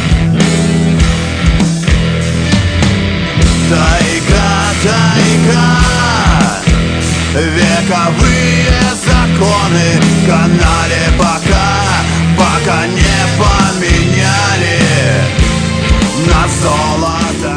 Тайга, тайга, вековые законы в канале пока, пока не поменяли на золото.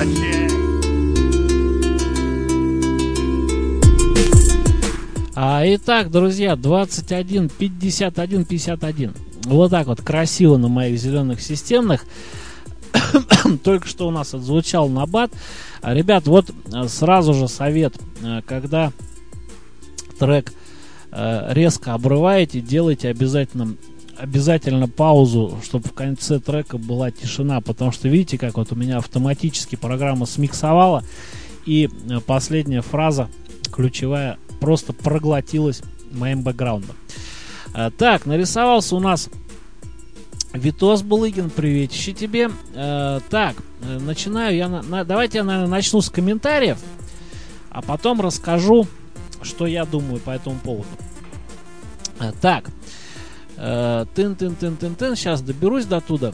А, итак, друзья, двадцать один пятьдесят один пятьдесят один. Вот так вот красиво на моих зеленых системных. Только что у нас отзвучал набат. Ребят, вот сразу же совет, когда трек резко обрываете, делайте обязательно обязательно паузу, чтобы в конце трека была тишина, потому что видите, как вот у меня автоматически программа смиксовала, и последняя фраза ключевая просто проглотилась моим бэкграундом. Так, нарисовался у нас Витос Булыгин, приветище тебе. Так, начинаю я, на, давайте я, наверное, начну с комментариев, а потом расскажу, что я думаю по этому поводу. Так, тын-тын-тын-тын-тын, сейчас доберусь до туда.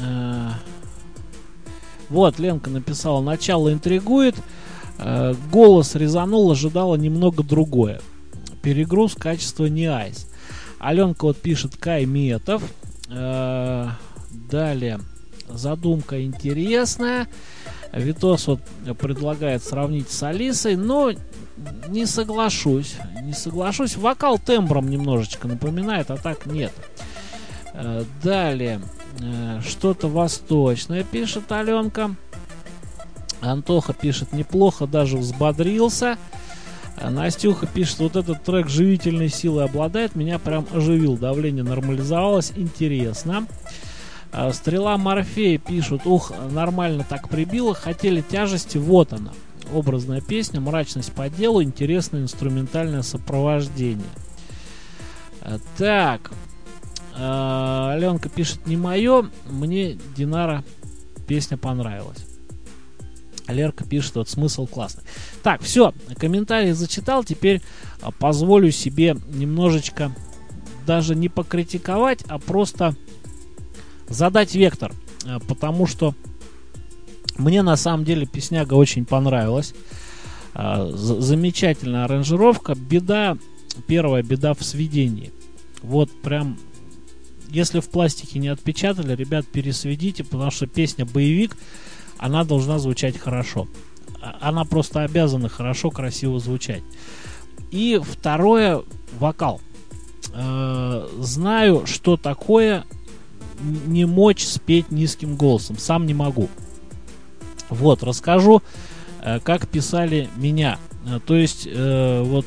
Вот, Ленка написала: начало интригует, голос резанул, ожидала немного другое. Перегруз, качество не айс. Аленка вот пишет: Кай Метов. Далее, задумка интересная. Витос вот предлагает сравнить с Алисой, но не соглашусь. Не соглашусь. Вокал тембром немножечко напоминает, а так нет. Далее, что-то восточное, пишет Аленка. Антоха пишет: неплохо, даже взбодрился. Настюха пишет: вот этот трек живительной силой обладает, меня прям оживил, давление нормализовалось, интересно. Стрела Морфея пишут: ух, нормально так прибило, хотели тяжести, вот она. Образная песня, мрачность по делу, интересное инструментальное сопровождение. Так, Аленка пишет: не мое, мне Динара песня понравилась. Лерка пишет: вот смысл классный. Так, все, комментарии зачитал. Теперь а, позволю себе немножечко даже не покритиковать, а просто задать вектор. А, потому что мне на самом деле песняга очень понравилась. А, з- замечательная аранжировка. Беда, первая беда в сведении. Вот прям, если в пластике не отпечатали, ребят, пересведите, потому что песня боевик, она должна звучать хорошо. Она просто обязана хорошо, красиво звучать. И второе, вокал. Э, знаю, что такое не мочь спеть низким голосом. Сам не могу. Вот, расскажу, э, как писали меня. Э, то есть, э, вот,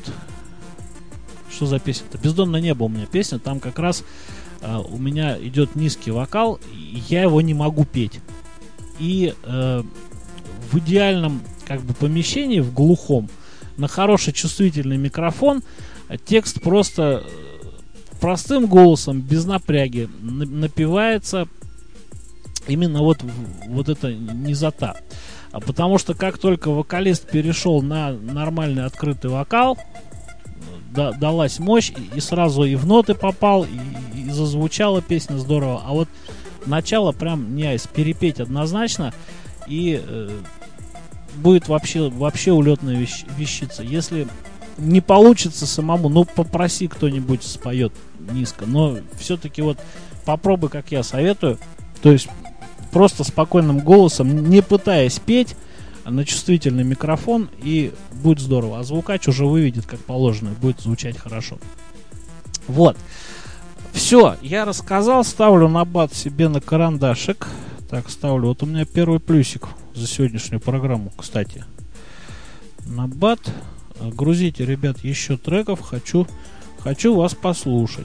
что за песня-то? «Бездонное небо» у меня песня. Там как раз э, у меня идет низкий вокал, и я его не могу петь. И э, в идеальном как бы помещении, в глухом, на хороший чувствительный микрофон, текст просто простым голосом, без напряги напевается именно вот, вот эта низота. А потому что как только вокалист перешел на нормальный открытый вокал, да, далась мощь, и сразу и в ноты попал, и, и зазвучала песня здорово. А вот начало прям не айс, перепеть однозначно, и э, будет вообще, вообще улетная вещ, вещица. Если не получится самому, ну попроси, кто-нибудь споет низко. Но все-таки вот попробуй, как я советую. То есть просто спокойным голосом, не пытаясь петь, на чувствительный микрофон, и будет здорово. А звукач уже выведет как положено, будет звучать хорошо. Вот. Все, я рассказал, ставлю набат себе на карандашик. Так, ставлю. Вот у меня первый плюсик за сегодняшнюю программу, кстати. Набат. Грузите, ребят, еще треков. Хочу, хочу вас послушать.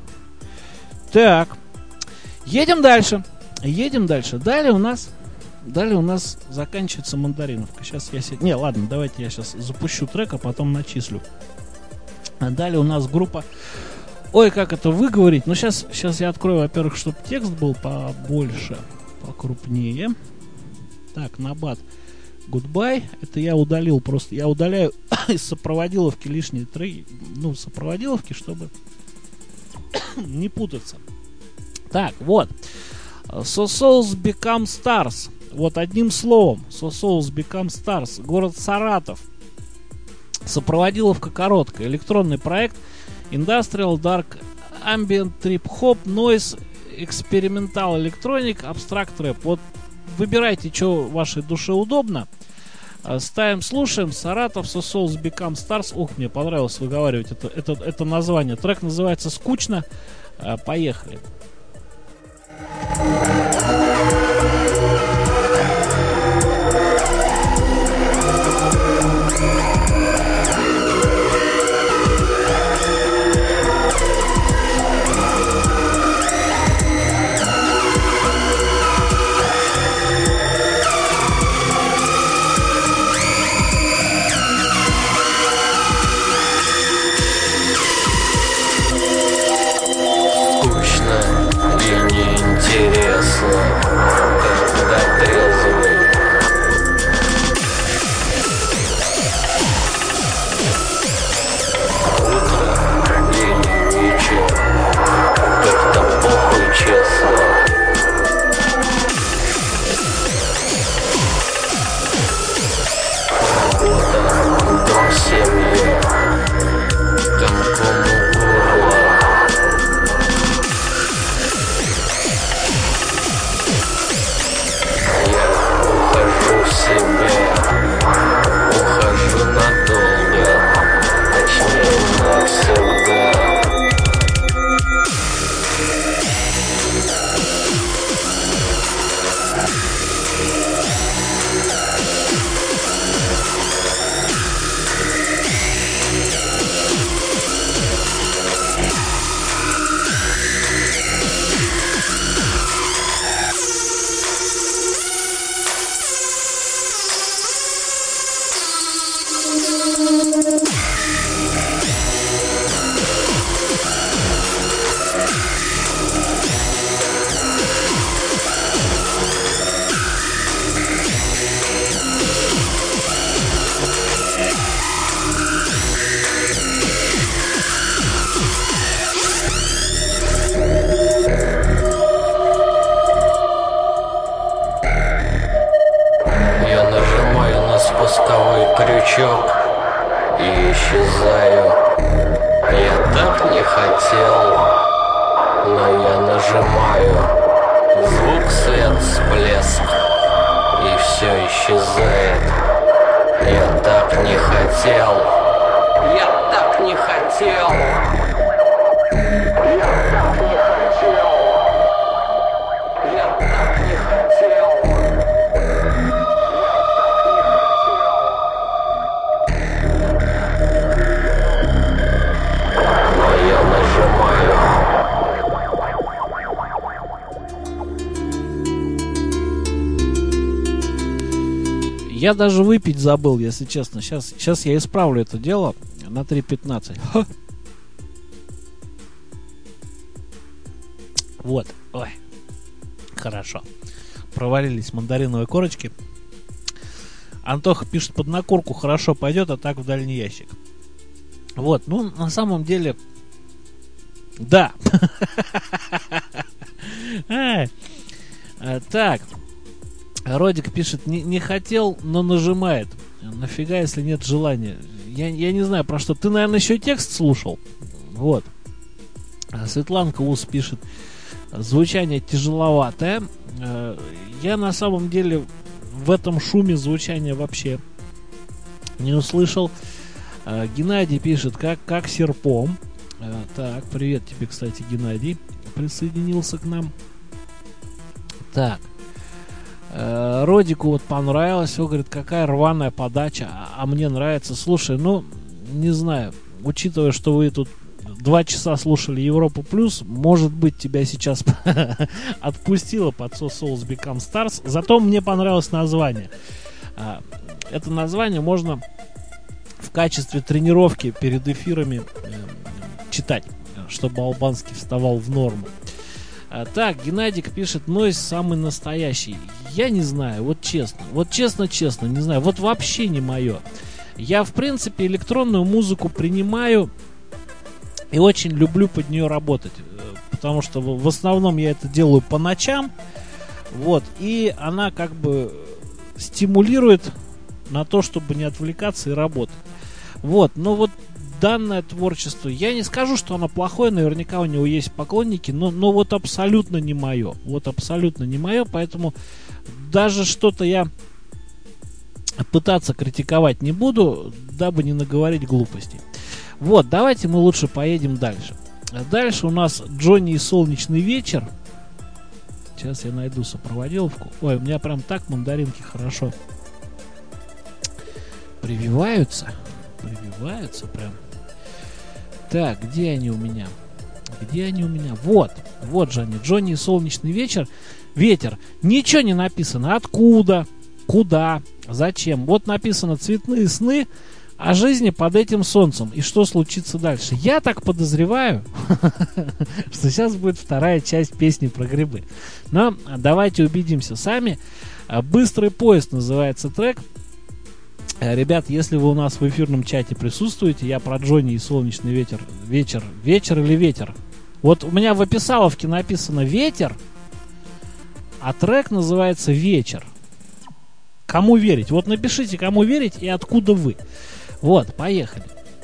Так. Едем дальше. Едем дальше. Далее у нас... Далее у нас заканчивается мандариновка. Сейчас я... Не, ладно, давайте я сейчас запущу трек, а потом начислю. А далее у нас группа... Ой, как это выговорить? Ну, сейчас, сейчас я открою, во-первых, чтобы текст был побольше, покрупнее. Так, набат. Goodbye. Это я удалил просто. Я удаляю из сопроводиловки лишние треки. Ну, сопроводиловки, чтобы не путаться. Так, вот. So Souls Become Stars. Вот одним словом. So Souls Become Stars. Город Саратов. Сопроводиловка короткая. Электронный проект. Industrial, Dark, Ambient, Trip Hop, Noise, Experimental Electronic, Abstract Rap. Вот выбирайте, что вашей душе удобно. Ставим, слушаем. Саратов, So Souls Become Stars. Ух, мне понравилось выговаривать это, это, это название. Трек называется «Скучно». Поехали. Скучно. все исчезает. Я так не хотел. Я так не хотел. Я так не хотел. Я так не хотел. Но я нажимаю. Я даже выпить забыл, если честно. Сейчас, сейчас я исправлю это дело на три пятнадцать. Вот. Ой. Хорошо. Провалились мандариновые корочки. Антоха пишет, под накурку хорошо пойдет, а так в дальний ящик. Вот. Ну, на самом деле... Да. Так. Родик пишет, не, не хотел, но нажимает. Нафига, если нет желания? Я, я не знаю, про что. Ты, наверное, еще текст слушал. Вот. Светланка Ус пишет, звучание тяжеловатое. Я на самом деле в этом шуме звучания вообще не услышал. Геннадий пишет, как, как серпом. Так, привет тебе, кстати, Геннадий. Присоединился к нам. Так. Родику вот понравилось. Он говорит, какая рваная подача. А, а мне нравится. Слушай, ну, не знаю. Учитывая, что вы тут два часа слушали Европу Плюс, может быть, тебя сейчас отпустило под So Souls Become Stars. Зато мне понравилось название. Это название можно в качестве тренировки перед эфирами читать, чтобы албанский вставал в норму. Так, Геннадик пишет, нойз самый настоящий. Я не знаю, вот честно. Вот честно-честно, не знаю. Вот вообще не мое. Я, в принципе, электронную музыку принимаю и очень люблю под нее работать. Потому что в основном я это делаю по ночам. Вот. И она как бы стимулирует на то, чтобы не отвлекаться и работать. Вот. Но вот данное творчество, я не скажу, что оно плохое, наверняка у него есть поклонники, но, но вот абсолютно не мое. Вот абсолютно не мое, поэтому даже что-то я пытаться критиковать не буду, дабы не наговорить глупостей. Вот, давайте мы лучше поедем дальше. Дальше у нас Джонни и солнечный вечер. Сейчас я найду сопроводиловку. Ой, у меня прям так мандаринки хорошо прививаются. Прививаются прям. Так, где они у меня? Где они у меня? Вот, вот же они. Джонни и солнечный вечер. Ветер. Ничего не написано. Откуда? Куда? Зачем? Вот написано цветные сны о жизни под этим солнцем. И что случится дальше? Я так подозреваю, что сейчас будет вторая часть песни про грибы. Но давайте убедимся сами. «Быстрый поезд» называется трек. Ребят, если вы у нас в эфирном чате присутствуете, я про Джонни и солнечный ветер. Вечер. Вечер или ветер? Вот у меня в описаловке написано «Ветер», а трек называется «Вечер». Кому верить? Вот напишите, кому верить и откуда вы. Вот, поехали.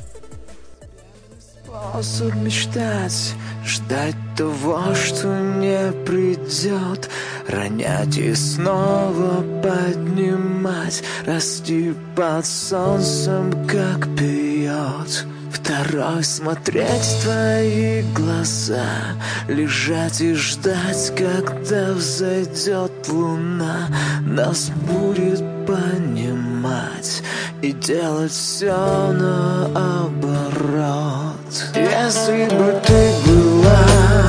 Способ мечтать, ждать того, что не придет, ронять и снова поднимать, расти под солнцем, как пьет. Второй смотреть в твои глаза, лежать и ждать, когда взойдет луна, нас будет понимать и делать все наоборот. Если бы ты была,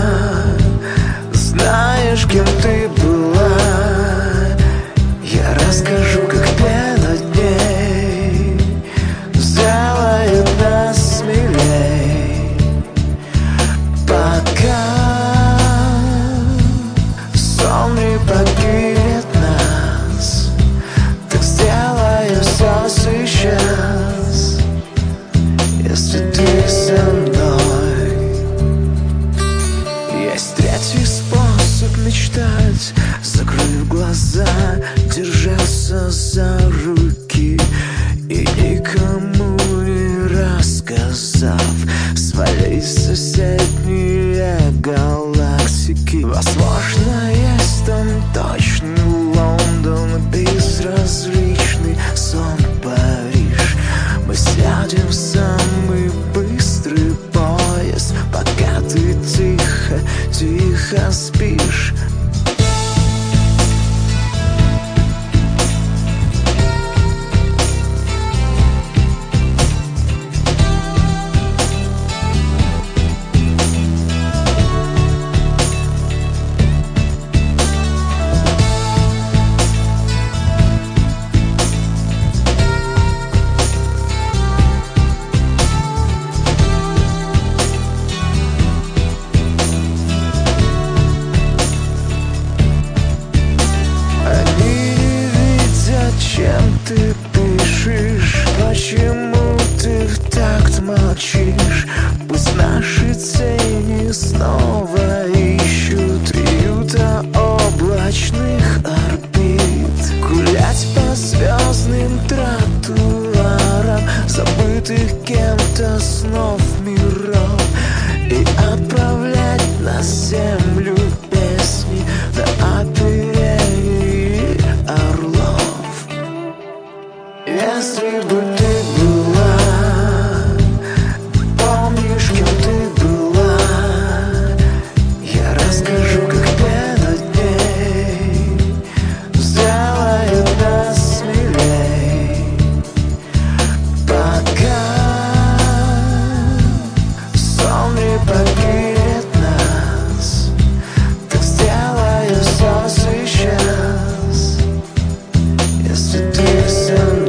знаешь, кем ты была, я расскажу, как пена дней сделает нас смелей. Пока сон не покинет нас, так сделаю все сейчас, если ты со мной. Есть третий способ мечтать, закрыв глаза, держаться за руки и никому не рассказав, свалить в соседние галактики. Возможно, есть там точный Лондон без безразличный сон Париж. Мы сядем в самый быстрый поезд, пока ты тихо, тихо спишь. Ты пишешь, почему ты в такт молчишь? Пусть наши тени снова ищут приюта облачных орбит. Гулять по звездным тротуарам забытых кем-то снов миров и отправлять на землю песни на оперении орлов. Если бы ты была, помнишь, кем ты была, я расскажу, как пять дней сделает нас смелей. Пока сон не покинет нас, так сделаю все сейчас, если ты со мной.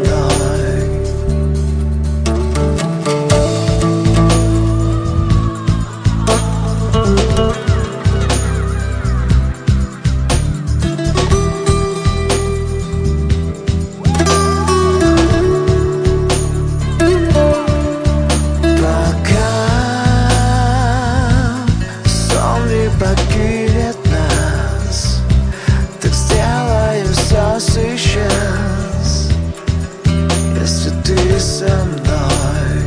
Покинет нас, так сделаю все сейчас, если ты со мной.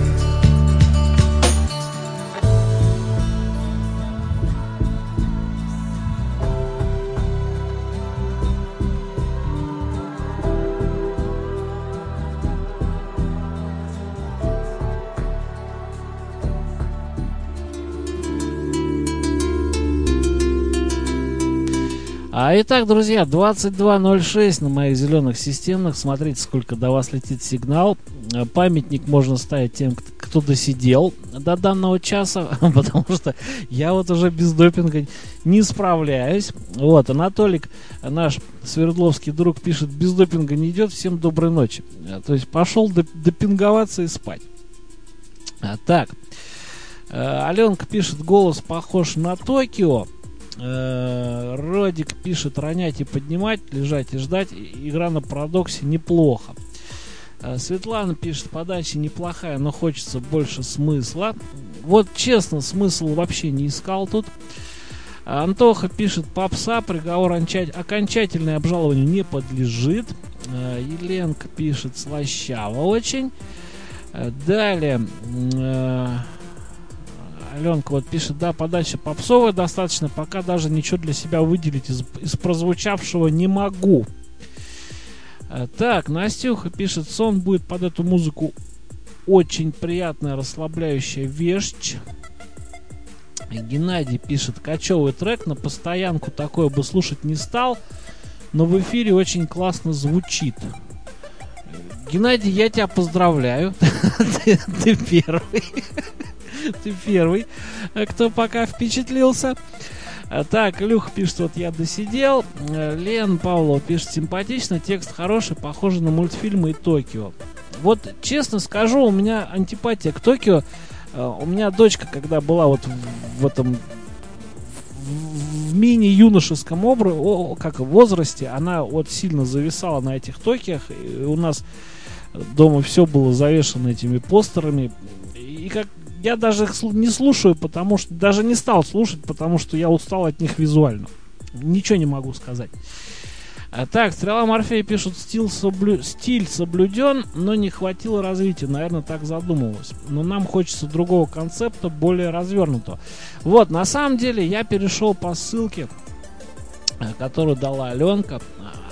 А итак, друзья, двадцать два ноль шесть на моих зеленых системных. Смотрите, сколько до вас летит сигнал. Памятник можно ставить тем, кто досидел до данного часа, потому что я вот уже без допинга не справляюсь. Вот, Анатолик, наш свердловский друг, пишет: без допинга не идет, всем доброй ночи. То есть пошел допинговаться и спать. А, так, Аленка пишет: голос похож на Токио. Родик пишет: ронять и поднимать, лежать и ждать. Игра на парадоксе неплохо. Светлана пишет: подача неплохая, но хочется больше смысла. Вот честно, смысл вообще не искал тут. Антоха пишет: попса, приговор окончательное обжалованию не подлежит. Еленка пишет: слащаво очень. Далее Аленка вот пишет: да, подача попсовая достаточно, пока даже ничего для себя выделить из, из прозвучавшего не могу. Так, Настюха пишет: сон будет под эту музыку очень приятная, расслабляющая вещь. Геннадий пишет: кочевый трек, на постоянку такое бы слушать не стал, но в эфире очень классно звучит. Геннадий, я тебя поздравляю. Ты первый. Ты первый, кто пока впечатлился. Так, Илюха пишет: вот я досидел. Лен Павлова пишет: симпатично, текст хороший, похоже на мультфильмы и Токио. Вот честно скажу, у меня антипатия к Токио. У меня дочка, когда была вот в, в этом в, в мини-юношеском обра- о, как возрасте, она вот сильно зависала на этих Токиях. И у нас дома все было завешено этими постерами. И как я даже их не слушаю, потому что даже не стал слушать, потому что я устал от них визуально. Ничего не могу сказать. А так, Стрела Морфея пишут: стиль, соблю... стиль соблюден, но не хватило развития. Наверное, так задумывалось. Но нам хочется другого концепта, более развернутого. Вот, на самом деле, я перешел по ссылке, которую дала Аленка.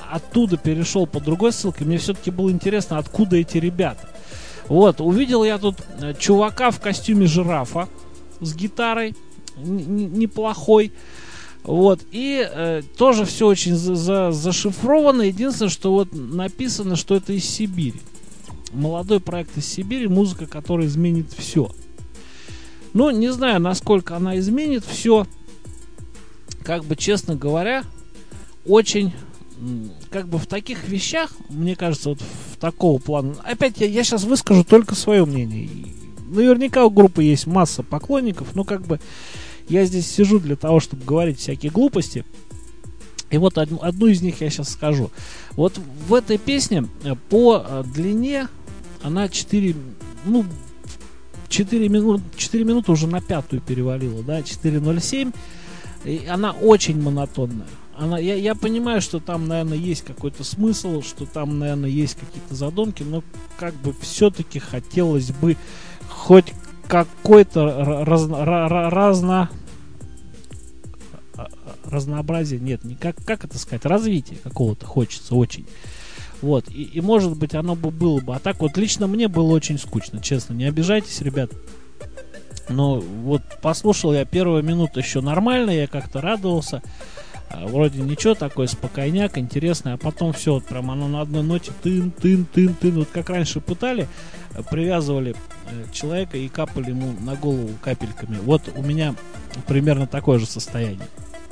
оттуда перешел по другой ссылке. Мне все-таки было интересно, откуда эти ребята. Вот, увидел я тут чувака в костюме жирафа с гитарой, н- неплохой. Вот, и э, тоже все очень за- за- зашифровано. Единственное, что вот написано, что это из Сибири. Молодой проект из Сибири, музыка, которая изменит все. Ну, не знаю, насколько она изменит все. Как бы, честно говоря, очень, как бы в таких вещах, мне кажется, вот в такого плана. Опять я, я сейчас выскажу только свое мнение. И наверняка у группы есть масса поклонников, но как бы я здесь сижу для того, чтобы говорить всякие глупости. И вот одну, одну из них я сейчас скажу. Вот в этой песне по длине она четыре, ну, четыре минуты, четыре минуты уже на пятую перевалила, да, четыре ноль семь. И она очень монотонная. Она, я, я понимаю, что там, наверное, есть какой-то смысл, что там, наверное, есть какие-то задумки, но как бы все-таки хотелось бы хоть какой-то разно, разно, разнообразие, нет, не как, как это сказать, развитие какого-то хочется очень. Вот, и, и может быть оно бы было бы. А так вот лично мне было очень скучно, честно, не обижайтесь, ребят. Но вот послушал я первую минуту еще нормально, я как-то радовался. Вроде ничего, такой спокойняк, интересный, а потом все, вот прям оно на одной ноте тын-тын-тын-тын. Вот как раньше пытали, привязывали человека и капали ему на голову капельками. Вот у меня примерно такое же состояние.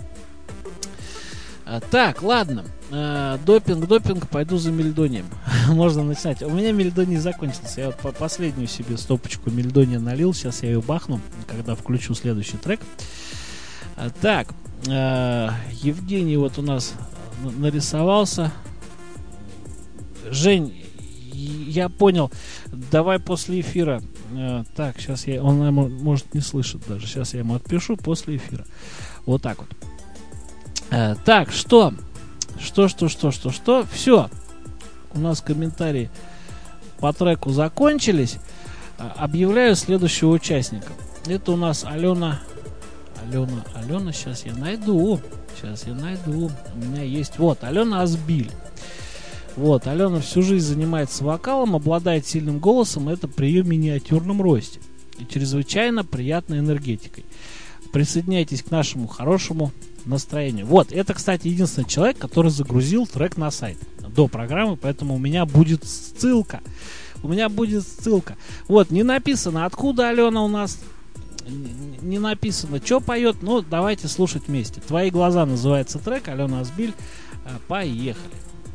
Так, ладно. Допинг, допинг, пойду за мельдонием. Можно начинать. У меня мельдоний закончился. Я вот по последнюю себе стопочку мельдония налил. Сейчас я ее бахну, когда включу следующий трек. Так, Евгений вот у нас нарисовался. Жень, я понял. Давай после эфира. Так, сейчас я... Он, может, не слышит даже. Сейчас я ему отпишу после эфира. Вот так вот. Так, что? Что, что, что, что, что? Все. У нас комментарии по треку закончились. Объявляю следующего участника. Это у нас Алена. Алена, Алена, сейчас я найду. Сейчас я найду. У меня есть. Вот, Алена Азбиль. Вот, Алена всю жизнь занимается вокалом, обладает сильным голосом. Это при ее миниатюрном росте. И чрезвычайно приятной энергетикой. Присоединяйтесь к нашему хорошему настроению. Вот, это, кстати, единственный человек, который загрузил трек на сайт до программы, поэтому у меня будет ссылка. У меня будет ссылка. Вот, не написано, откуда Алена у нас, не написано, что поет, но давайте слушать вместе. «Твои глаза» называется трек, Алена Азбиль. Поехали.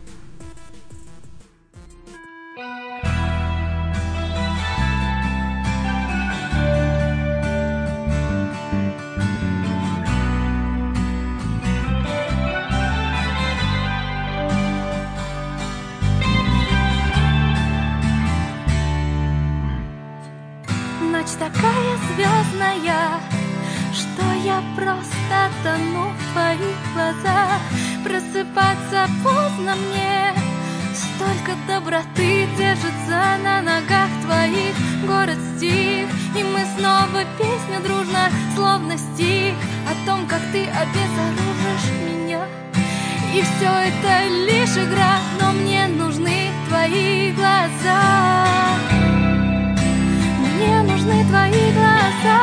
Ночь такая звездная, что я просто тону в твоих глазах. Просыпаться поздно мне, столько доброты держится на ногах твоих. Город стих, и мы снова песню дружно, словно стих о том, как ты обезоружишь меня. И все это лишь игра, но мне нужны твои глаза. Мне нужны твои глаза.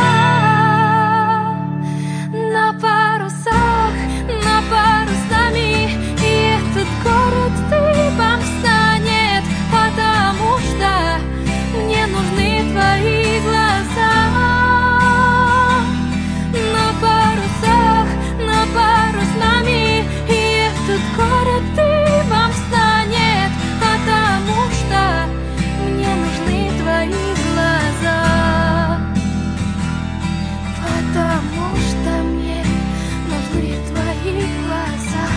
На парусах, на пару с нами, и этот город дыбом встанет, потому что мне нужны твои глаза. На парусах, на пару с нами, и этот город дыбом встанет, потому что мне нужны твои глаза. Потому что мне нужны твои глаза.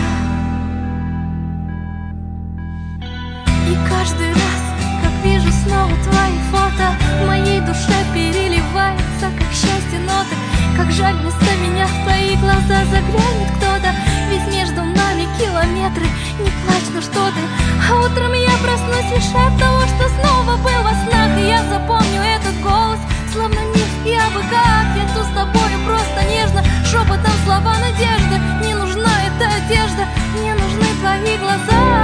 И каждый раз, как вижу снова твои фото, в моей душе переливается, как счастье ноты. Как жаль, вместо меня в твои глаза заглянет кто-то. Ведь между нами километры. Не плачь, ну что ты. А утром я проснусь лишь от того, что снова был во снах. И я запомню этот голос, словно миф. Я бы как, я тут с тобой просто нежно, шепотом слова надежды. Не нужна эта одежда, мне нужны твои глаза.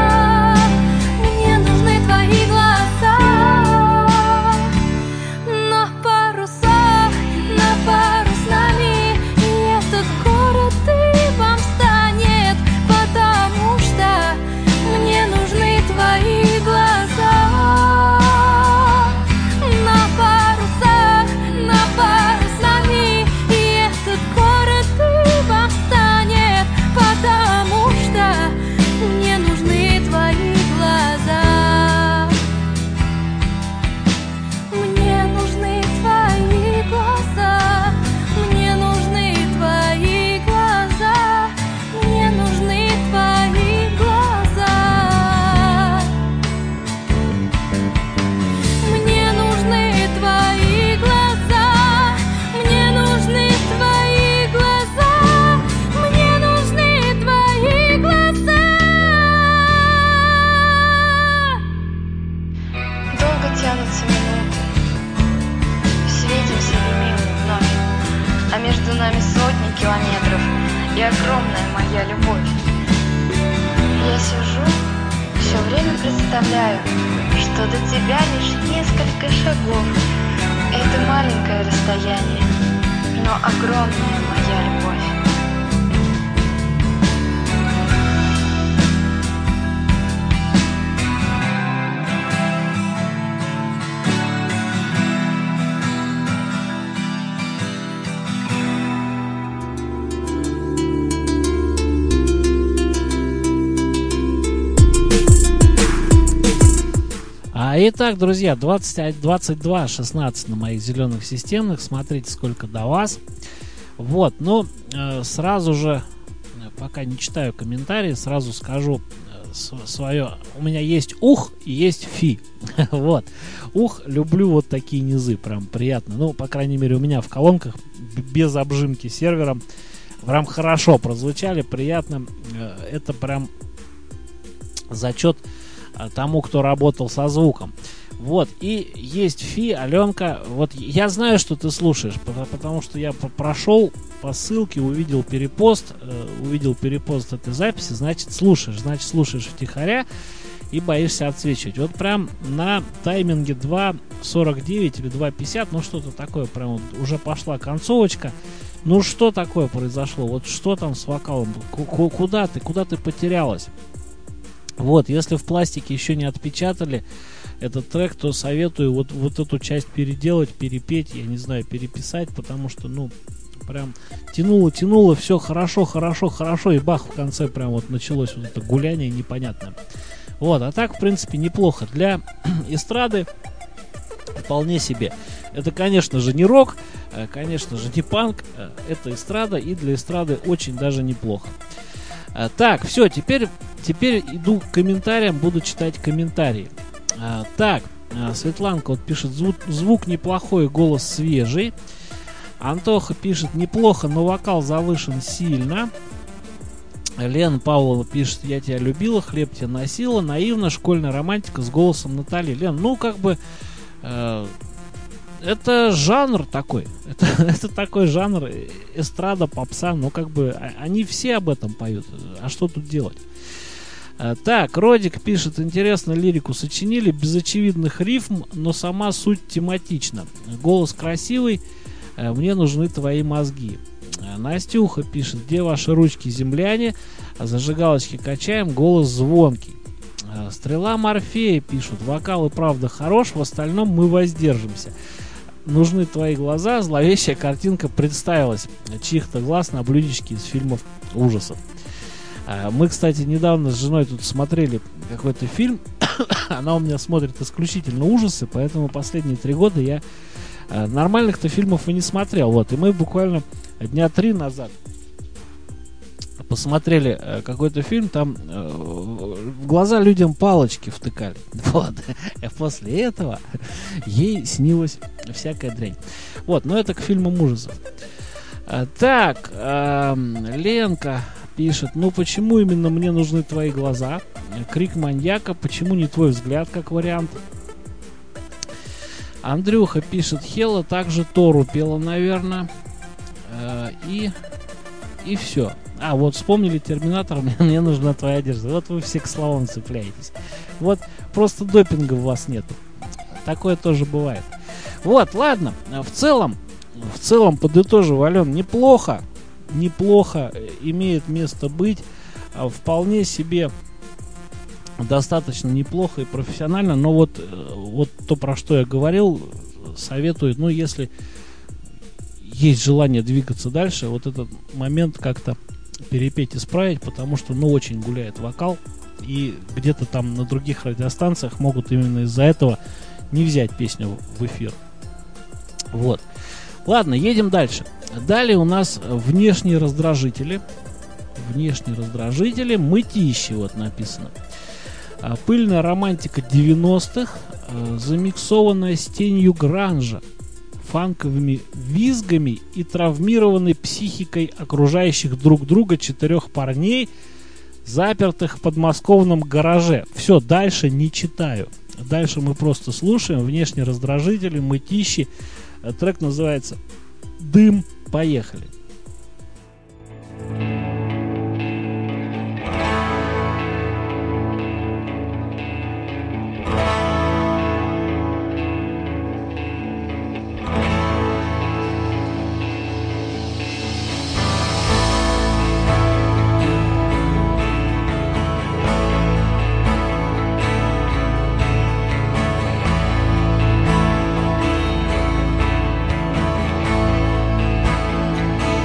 а между нами сотни километров и огромная моя любовь. Я сижу, все время представляю, что до тебя лишь несколько шагов. Это маленькое расстояние, но огромная моя любовь. Итак, друзья, двадцать, двадцать два шестнадцать на моих зеленых системных. Смотрите, сколько до вас. Вот, ну, э, сразу же, пока не читаю комментарии, сразу скажу э, свое. У меня есть ух и есть фи. Вот. Ух, люблю вот такие низы, прям приятно. Ну, по крайней мере, у меня в колонках без обжимки сервером прям хорошо прозвучали, приятно. Э, это прям зачет тому, кто работал со звуком. Вот, и есть фи, Аленка, вот я знаю, что ты слушаешь, потому что я прошел по ссылке, увидел перепост, э, увидел перепост этой записи, значит слушаешь, значит слушаешь втихаря и боишься отсвечивать. Вот прям на тайминге два сорок девять или два пятьдесят, ну что-то такое, прям вот уже пошла концовочка. Ну что такое произошло, вот что там с вокалом, куда ты, куда ты потерялась? Вот, если в пластике еще не отпечатали этот трек, то советую вот, вот эту часть переделать, перепеть, я не знаю, переписать, потому что, ну, прям тянуло, тянуло, все хорошо, хорошо, хорошо, и бах, в конце прям вот началось вот это гуляние непонятное. Вот, а так, в принципе, неплохо. Для эстрады вполне себе. Это, конечно же, не рок, конечно же, не панк, это эстрада, и для эстрады очень даже неплохо. Так, все, теперь, теперь иду к комментариям, буду читать комментарии. А, так, Светланка вот пишет, звук, звук неплохой, голос свежий. Антоха пишет, неплохо, но вокал завышен сильно. Лена Павлова пишет, я тебя любила, хлеб тебя носила. Наивно, школьная романтика с голосом Натальи. Лен, ну как бы... Э, это жанр такой. Это, это такой жанр эстрада, попса. Ну, как бы, они все об этом поют. А что тут делать? А, так, Родик пишет, интересно, лирику сочинили, без очевидных рифм, но сама суть тематична. Голос красивый, а, мне нужны твои мозги. А, Настюха пишет, где ваши ручки, земляне? А зажигалочки качаем, голос звонкий. А, Стрела Морфея пишут, вокал и правда хорош, в остальном мы воздержимся. Нужны твои глаза, зловещая картинка представилась. Чьих-то глаз на блюдечке из фильмов ужасов. Мы, кстати, недавно с женой тут смотрели какой-то фильм. Она у меня смотрит исключительно ужасы, поэтому последние три года я нормальных-то фильмов и не смотрел. Вот, и мы буквально дня три назад посмотрели э, какой-то фильм, там э, в глаза людям палочки втыкали. Вот. И после этого ей снилась всякая дрянь. Вот, но это к фильмам ужасов. А, так, э, Ленка пишет, ну почему именно мне нужны твои глаза? Крик маньяка, почему не твой взгляд, как вариант? Андрюха пишет, Хела также Тору пела, наверное. Э, и и все. А, вот вспомнили Терминатор, мне, мне нужна твоя одежда. Вот вы все к словам цепляетесь. Вот просто допинга у вас нет. Такое тоже бывает. Вот, ладно. В целом, в целом, подытожив, Ален, неплохо. Неплохо имеет место быть. Вполне себе достаточно неплохо и профессионально. Но вот, вот то, про что я говорил, советую, ну, если есть желание двигаться дальше, вот этот момент как-то перепеть, исправить, потому что, ну, очень гуляет вокал, и где-то там на других радиостанциях могут именно из-за этого не взять песню в эфир. Вот. Ладно, едем дальше. Далее у нас внешние раздражители. Внешние раздражители, мытищи, вот написано. Пыльная романтика девяностых, замиксованная с тенью гранжа, фанковыми визгами и травмированной психикой окружающих друг друга четырех парней, запертых в подмосковном гараже. Все, дальше не читаю. Дальше мы просто слушаем. Внешние раздражители, мытищи. Трек называется «Дым Поехали. Thank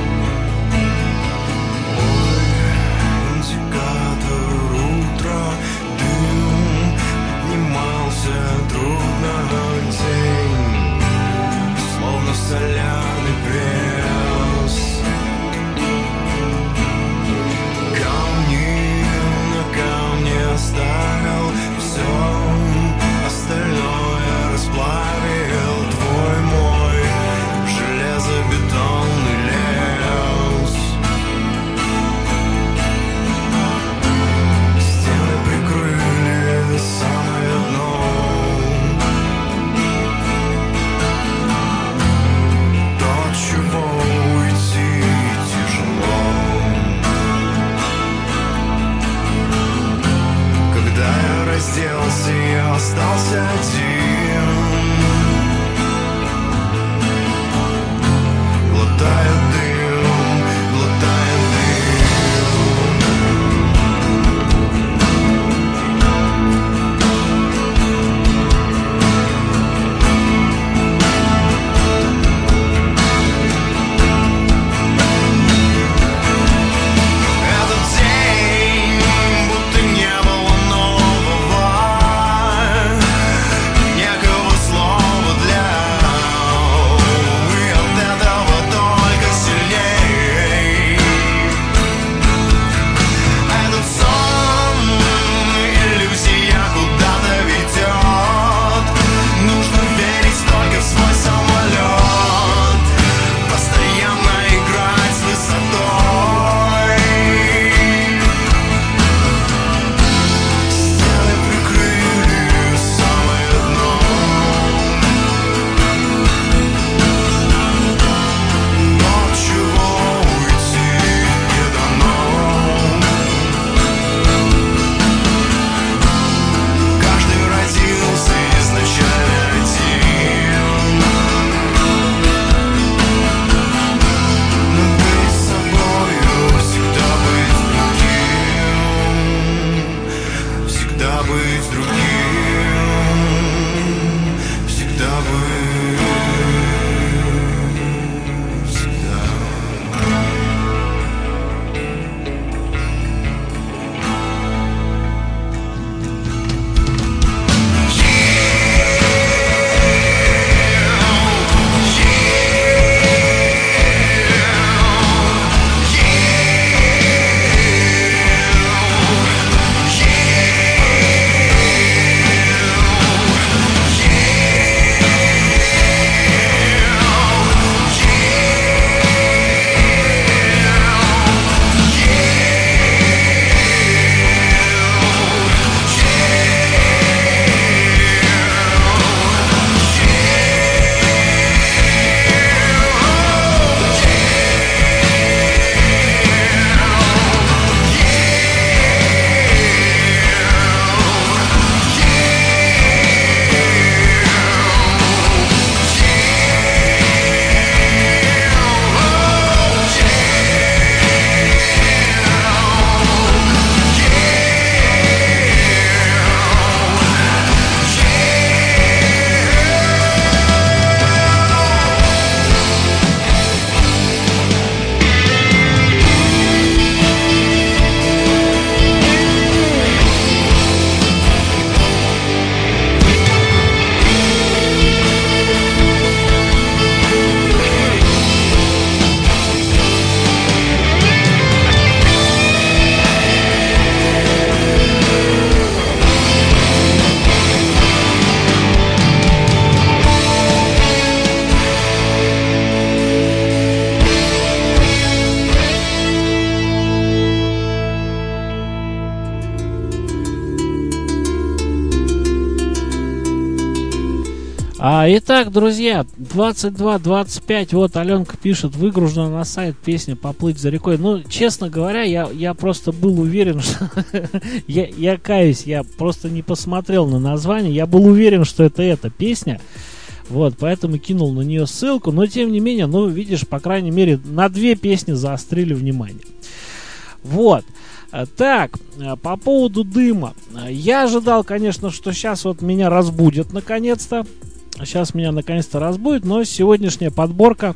А, итак, друзья, двадцать два двадцать пять, вот Аленка пишет, выгружена на сайт песня «Поплыть за рекой». Ну, честно говоря, я, я просто был уверен, что... я, я каюсь, я просто не посмотрел на название, я был уверен, что это эта песня. Вот, поэтому кинул на нее ссылку, но тем не менее, ну, видишь, по крайней мере, на две песни заострили внимание. Вот. Так, по поводу дыма. Я ожидал, конечно, что сейчас вот меня разбудят наконец-то. Сейчас меня наконец-то разбудит, но сегодняшняя подборка,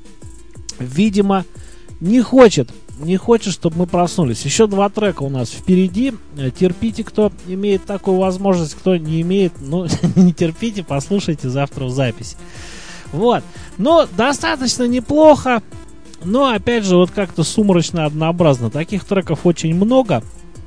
видимо, не хочет, не хочет, чтобы мы проснулись. Еще два трека у нас впереди. Терпите, кто имеет такую возможность, кто не имеет, ну, не терпите, послушайте завтра в записи. Вот. Но достаточно неплохо, но, опять же, вот как-то сумрачно, однообразно. Таких треков очень много.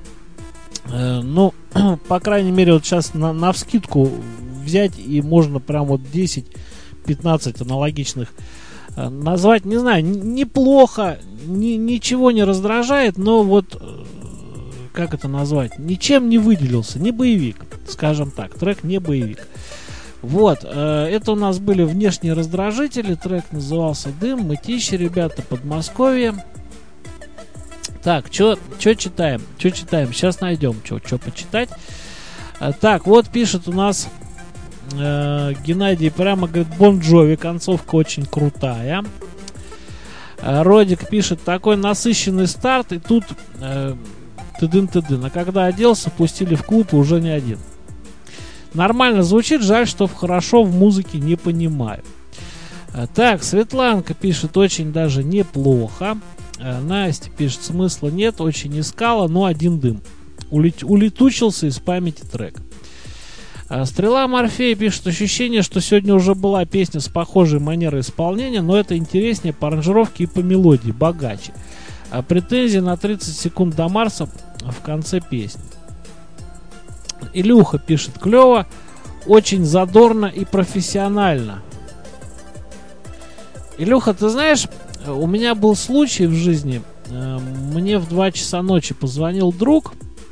Э, ну, по крайней мере, вот сейчас на, навскидку взять, и можно прям вот десять-пятнадцать аналогичных э, назвать. Не знаю, н- неплохо, ни, ничего не раздражает, но вот, э, как это назвать, ничем не выделился, не боевик, скажем так, трек не боевик. Вот, э, это у нас были внешние раздражители, трек назывался «Дым», мытищи, ребята, Подмосковье. Так, что читаем, что читаем, сейчас найдем, что почитать. э, Так, вот пишет у нас Э, Геннадий прямо говорит: Бон Джови, концовка очень крутая. э, Родик пишет: такой насыщенный старт, и тут э, тыдын-тыдын. А когда оделся, пустили в клуб, и уже не один. Нормально звучит, жаль, что хорошо в музыке не понимаю. э, Так, Светланка пишет: очень даже неплохо. э, Настя пишет: смысла нет, очень искала, но один дым. Улет... Улетучился из памяти трек. Стрела Морфея пишет: ощущение, что сегодня уже была песня с похожей манерой исполнения, но это интереснее по аранжировке и по мелодии, богаче. А претензии на тридцать секунд до Марса в конце песни. Илюха пишет: клево, очень задорно и профессионально. Илюха, ты знаешь, у меня был случай в жизни. Мне в два часа ночи позвонил друг.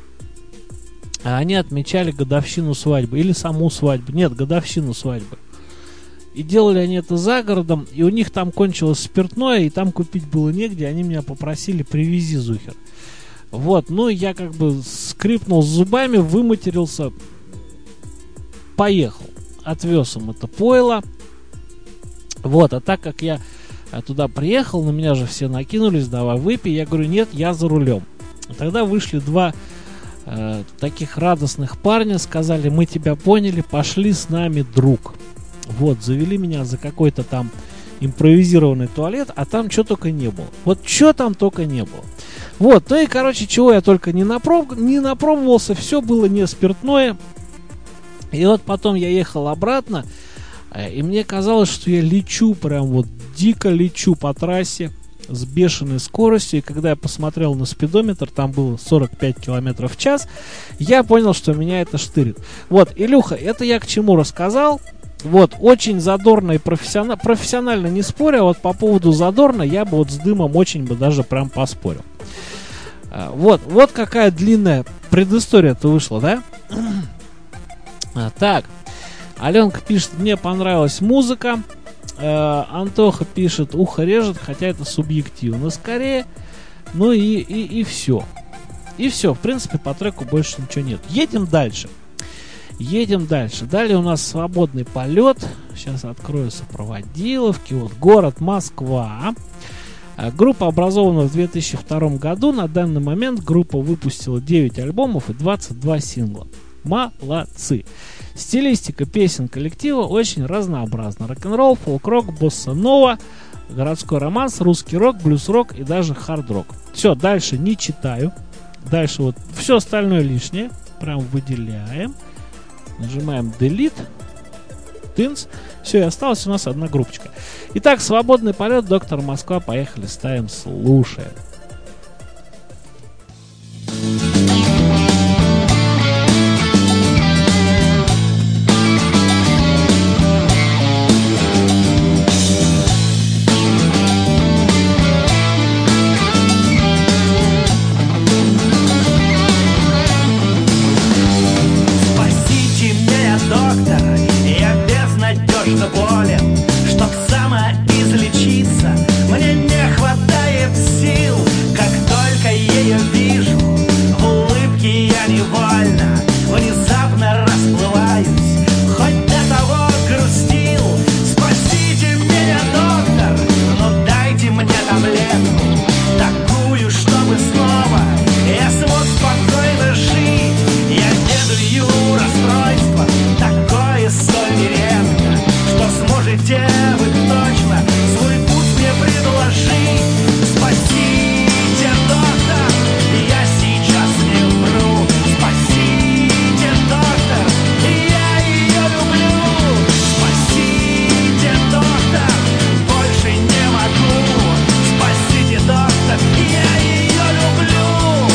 Они отмечали годовщину свадьбы. Или саму свадьбу. Нет, годовщину свадьбы. И делали они это за городом. И у них там кончилось спиртное. И там купить было негде. Они меня попросили: привези, Зухер. Вот, ну я как бы скрипнул зубами, выматерился. Поехал. Отвез им это пойло. Вот, а так как я туда приехал, на меня же все накинулись: давай выпей. Я говорю: нет, я за рулем. Тогда вышли два Э, таких радостных парня, сказали: мы тебя поняли, пошли с нами, друг. Вот, завели меня за какой-то там импровизированный туалет, а там что только не было. Вот что там только не было. Вот, ну и, короче, чего я только не, напроб... не напробовался, все было не спиртное. И вот потом я ехал обратно, э, и мне казалось, что я лечу, прям вот дико лечу по трассе с бешеной скоростью. И когда я посмотрел на спидометр, там было сорок пять километров в час, я понял, что меня это штырит. Вот, Илюха, это я к чему рассказал. Вот, очень задорно и профессионально, профессионально не спорю, а вот по поводу задорно я бы вот с дымом очень бы даже прям поспорил. А, вот, вот какая длинная предыстория-то вышла, да? а, так, Аленка пишет: мне понравилась музыка. Uh, Антоха пишет: ухо режет, хотя это субъективно скорее. Ну и, и, и все. И все. В принципе, по треку больше ничего нет. Едем дальше. Едем дальше. Далее у нас свободный полет. Сейчас открою сопроводиловки. Вот город Москва. uh, Группа образована в две тысячи втором году. На данный момент группа выпустила девять альбомов и двадцать два сингла. Молодцы. Стилистика песен коллектива очень разнообразна. Рок-н-ролл, фолк-рок, босса-нова, городской романс, русский рок, блюз-рок и даже хард-рок. Все, дальше не читаю. Дальше вот все остальное лишнее. Прям выделяем. Нажимаем Delete. Тынц. Все, и осталась у нас одна группочка. Итак, свободный полет, Доктор Москва. Поехали, ставим, слушаем. Спасите меня, доктор, я безнадежен. нету, такую, чтобы снова я смог спокойно жить. Я ведаю расстройство, такое столь нередко, что сможете вы точно свой путь мне предложить. Спасите, доктор, я сейчас не вру. Спасите, доктор, я ее люблю. Спасите, доктор, больше не могу. Спасите, доктор, я ее люблю.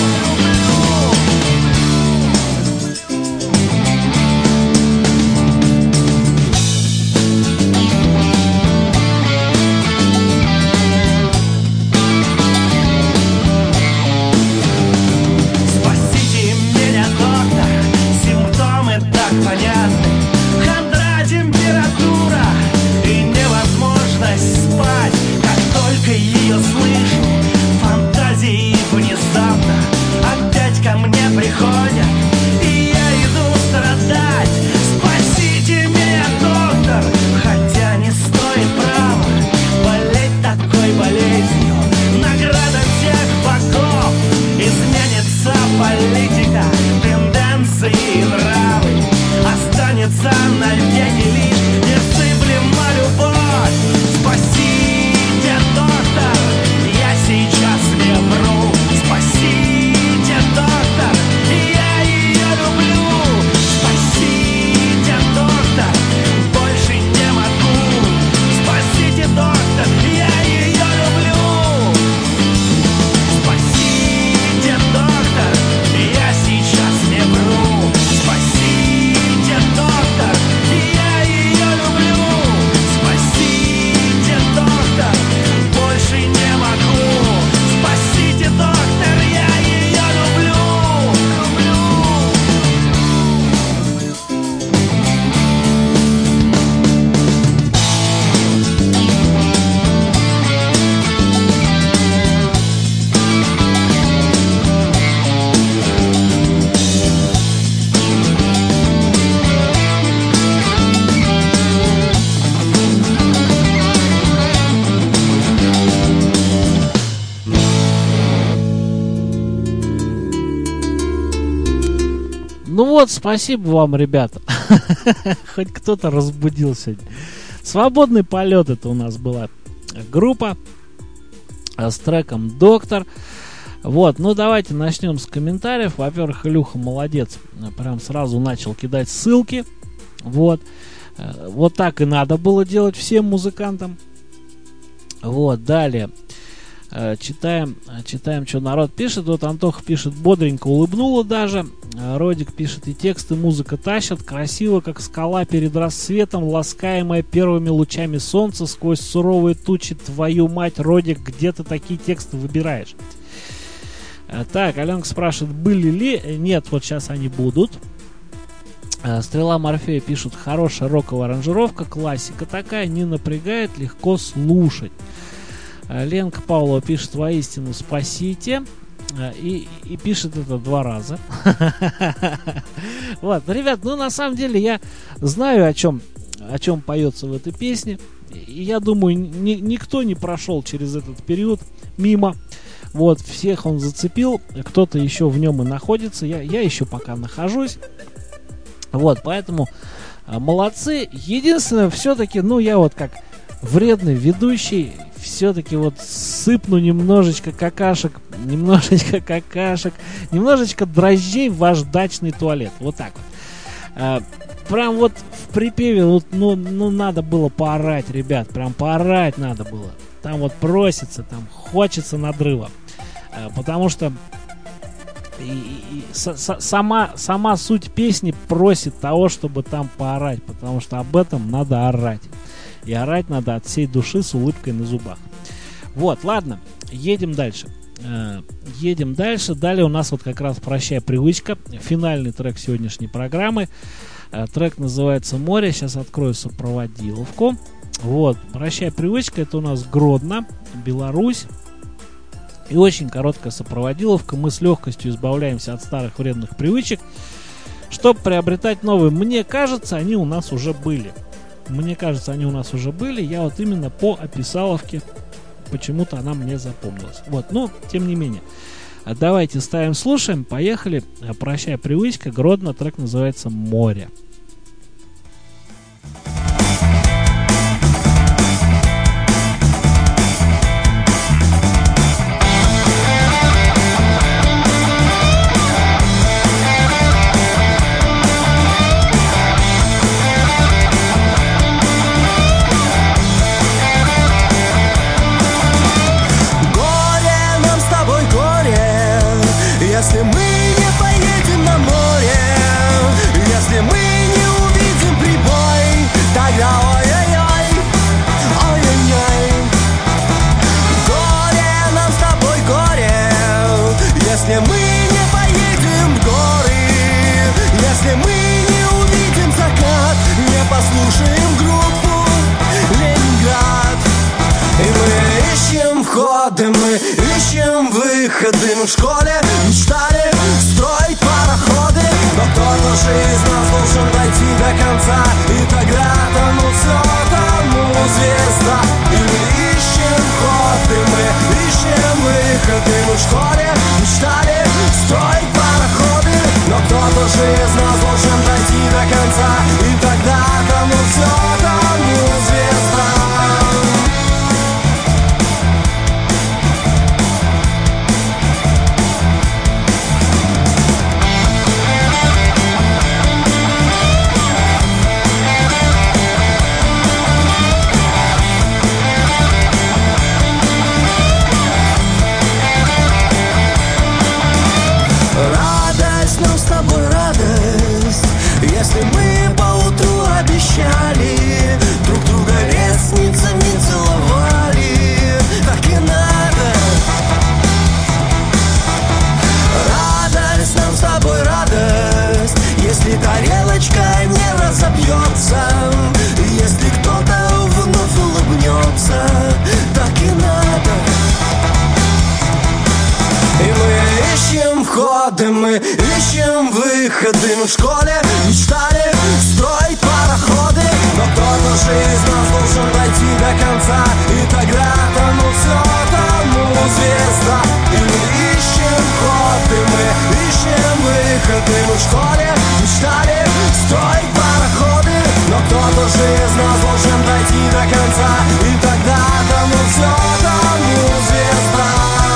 Спасите меня, доктор, симптомы так понятны. Хандра, температура и невозможность спать. Как только ее слышу, фантазии внезапно опять ко мне приходят, и я иду страдать. Спасите меня, доктор, хотя не стоит права болеть такой болезнью. Награда всех богов, изменится политика, тенденции и нравы. Останется навеки лишь незыблема любовь. Спасите, доктор, я сейчас не вру. Спасите, доктор, я ее люблю. Спасите, доктор, больше не могу. Спасите, доктор, я ее люблю. Спасите, доктор, я сейчас не вру. Спасите, доктор, я ее люблю. Спасите, доктор, больше не могу. Спасите, доктор, я ее люблю. Ну вот, спасибо вам, ребята. Хоть кто-то разбудил сегодня. Свободный полет — это у нас была группа с треком «Доктор». Вот, ну давайте начнем с комментариев. Во-первых, Илюха молодец, прям сразу начал кидать ссылки. Вот, вот так и надо было делать всем музыкантам. Вот, далее читаем, читаем, что народ пишет. Вот Антоха пишет: бодренько улыбнула даже. Родик пишет: и текст, и музыка тащат. Красиво, как скала перед рассветом, ласкаемая первыми лучами солнца сквозь суровые тучи. Твою мать, Родик, где ты такие тексты выбираешь? Так, Аленка спрашивает, были ли? Нет, вот сейчас они будут. Стрела Морфея пишут: хорошая роковая аранжировка, классика такая, не напрягает, легко слушать. Ленка Павлова пишет: воистину спасите. И, и пишет это два раза. Вот, ребят, ну на самом деле я знаю, о чем, о чем поется в этой песне. И я думаю, ни, никто не прошел через этот период мимо. Вот, всех он зацепил, кто-то еще в нем и находится. Я, я еще пока нахожусь. Вот, поэтому молодцы. Единственное, все-таки, ну я вот как вредный ведущий, все-таки вот сыпну немножечко какашек, немножечко какашек, немножечко дрожжей в ваш дачный туалет. Вот так вот. А, прям вот в припеве, вот, ну, ну надо было поорать, ребят, прям поорать надо было. Там вот просится, там хочется надрыва. А, потому что и, и, и, с, с, сама, сама суть песни просит того, чтобы там поорать, потому что об этом надо орать. И орать надо от всей души с улыбкой на зубах. Вот, ладно, едем дальше. Э, едем дальше. Далее у нас вот как раз «Прощай, привычка». Финальный трек сегодняшней программы. Э, трек называется «Море». Сейчас открою сопроводиловку. Вот, «Прощай, привычка» — это у нас Гродно, Беларусь. И очень короткая сопроводиловка. Мы с легкостью избавляемся от старых вредных привычек, чтобы приобретать новые. Мне кажется, они у нас уже были. Мне кажется, они у нас уже были. Я вот именно по описаловке почему-то она мне запомнилась. Вот, но тем не менее. Давайте ставим, слушаем, поехали. Прощай, привычка, Гродно, трек называется «Море». Если мы не поедем на море, если мы не увидим прибой, тогда ой-ой-ой, ой-ой-ой. Горе нам с тобой, горе, если мы не поедем в горы, если мы не увидим закат, не послушаем группу Ленинград. И мы ищем входы, мы ищем выходы. Мы в школе мечтали строить пароходы, но кто-то же из нас должен дойти до конца, и тогда тому все, тому звезда. И мы ищем входы, мы ищем выходы. Мы в школе мечтали строить пароходы, но кто-то же из нас должен дойти до конца, и тогда тому все, тому звезда. Если мы поутру обещали друг друга ресницами целовали, так и надо. Радость нам с тобой, радость, если тарелочка не разобьется, если кто-то вновь улыбнется, так и надо. И мы ищем входы, мы ищем выходы. Мы в школе мечтали строить пароходы, но кто-то же из нас должен дойти до конца, и тогда тому все, тому звезда. И мы ищем входы, мы ищем выходы. Мы в школе мечтали строить пароходы, но кто-то же из нас должен дойти до конца, и тогда тому все, тому звезда.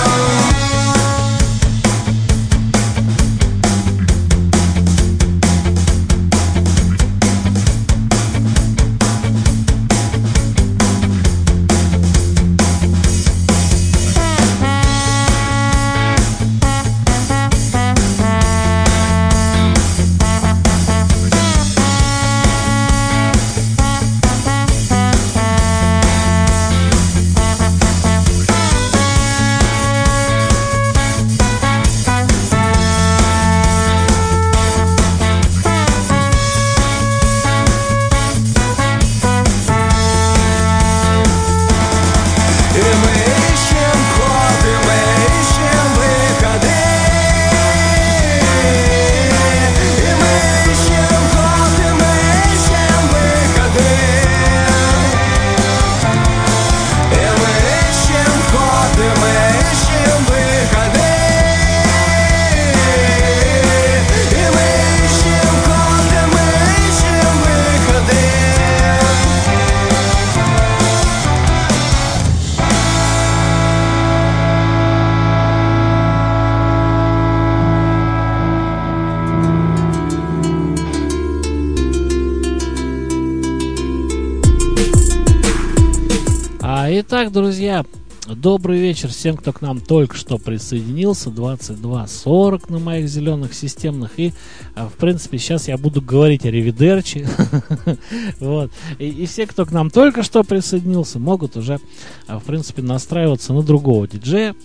Итак, друзья, добрый вечер всем, кто к нам только что присоединился. двадцать два сорок на моих зеленых системных. И, в принципе, сейчас я буду говорить о ривидерчи. Вот. И, и все, кто к нам только что присоединился, могут уже, в принципе, настраиваться на другого диджея,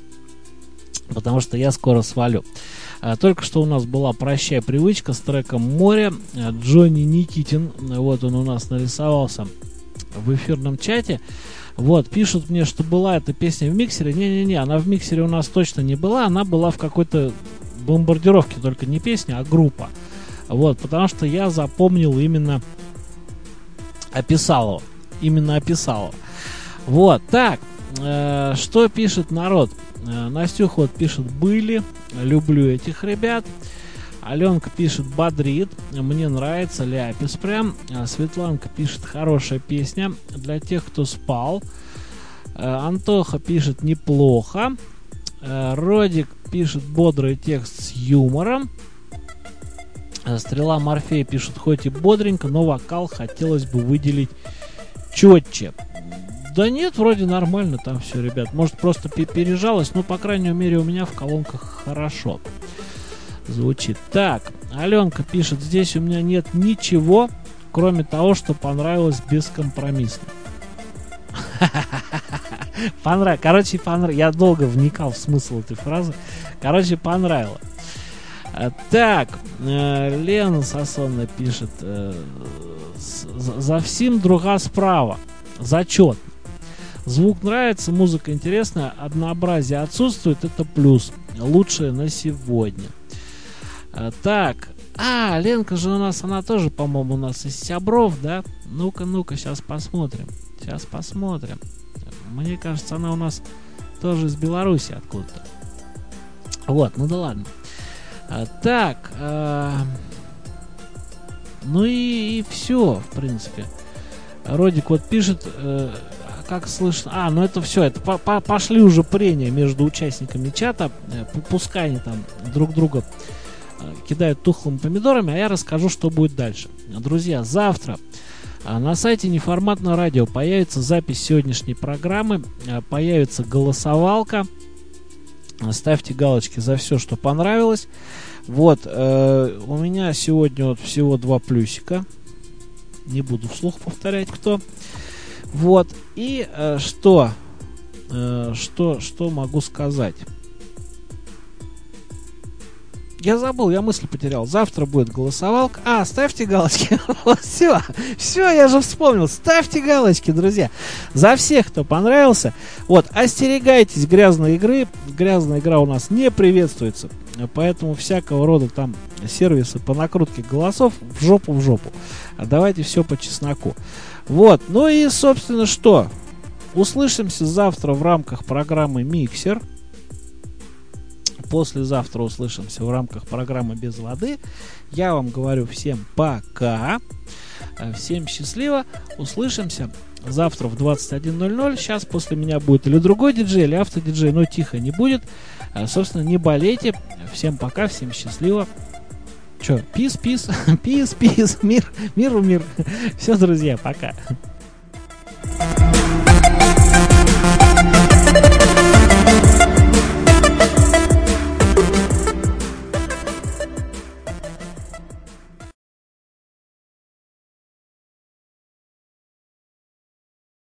потому что я скоро свалю. Только что у нас была «Прощай, привычка» с треком «Море». Джонни Никитин, вот он у нас нарисовался в эфирном чате. Вот, пишут мне, что была эта песня в миксере. Не-не-не, она в миксере у нас точно не была. Она была в какой-то бомбардировке, только не песня, а группа. Вот, потому что я запомнил именно описал его. Именно описал его. Вот, так, э, что пишет народ? Э, Настюха вот пишет: были, люблю этих ребят. Аленка пишет: бодрит, мне нравится, ляпис прям. А Светланка пишет: хорошая песня для тех, кто спал. А Антоха пишет: неплохо. А Родик пишет: бодрый текст с юмором. А Стрела Морфея пишет: хоть и бодренько, но вокал хотелось бы выделить четче. Да нет, вроде нормально там все, ребят. Может, просто пережалось, но, по крайней мере, у меня в колонках хорошо звучит. Так, Аленка пишет: здесь у меня нет ничего, кроме того, что понравилось бескомпромиссно. Понравилось. Короче, понравилось. Я долго вникал в смысл этой фразы. Короче, понравилось. Так, Лена Сосонна пишет: за всем друга справа. Зачет. Звук нравится, музыка интересная, однообразие отсутствует, это плюс. Лучшее на сегодня. Так, а, Ленка же у нас, она тоже, по-моему, у нас из Сябров, да? Ну-ка, ну-ка, сейчас посмотрим. Сейчас посмотрим. Мне кажется, она у нас тоже из Беларуси откуда-то. Вот, ну да ладно. А, так, а, ну и, и все, в принципе. Родик вот пишет, э, как слышно... А, ну это все, это по -по пошли уже прения между участниками чата. Э, пускай они там друг друга кидают тухлыми помидорами, а я расскажу, что будет дальше. Друзья, завтра на сайте Неформатного радио появится запись сегодняшней программы, появится голосовалка. Ставьте галочки за все, что понравилось. Вот, э, у меня сегодня вот всего два плюсика. Не буду вслух повторять, кто. Вот, и э, что, э, что, что могу сказать? Я забыл, я мысль потерял. Завтра будет голосовалка. А, ставьте галочки. Все, все, я же вспомнил. Ставьте галочки, друзья. За всех, кто понравился. Вот, остерегайтесь грязной игры. Грязная игра у нас не приветствуется. Поэтому всякого рода там сервисы по накрутке голосов в жопу, в жопу. А давайте все по чесноку. Вот, ну и, собственно, что? Услышимся завтра в рамках программы «Миксер». Послезавтра услышимся в рамках программы «Без воды». Я вам говорю всем пока. Всем счастливо. Услышимся завтра в двадцать один ноль ноль. Сейчас после меня будет или другой диджей, или автодиджей, но тихо не будет. Собственно, не болейте. Всем пока, всем счастливо. Че, пис, пис, пис, пис, мир, миру, мир. Все, друзья, пока.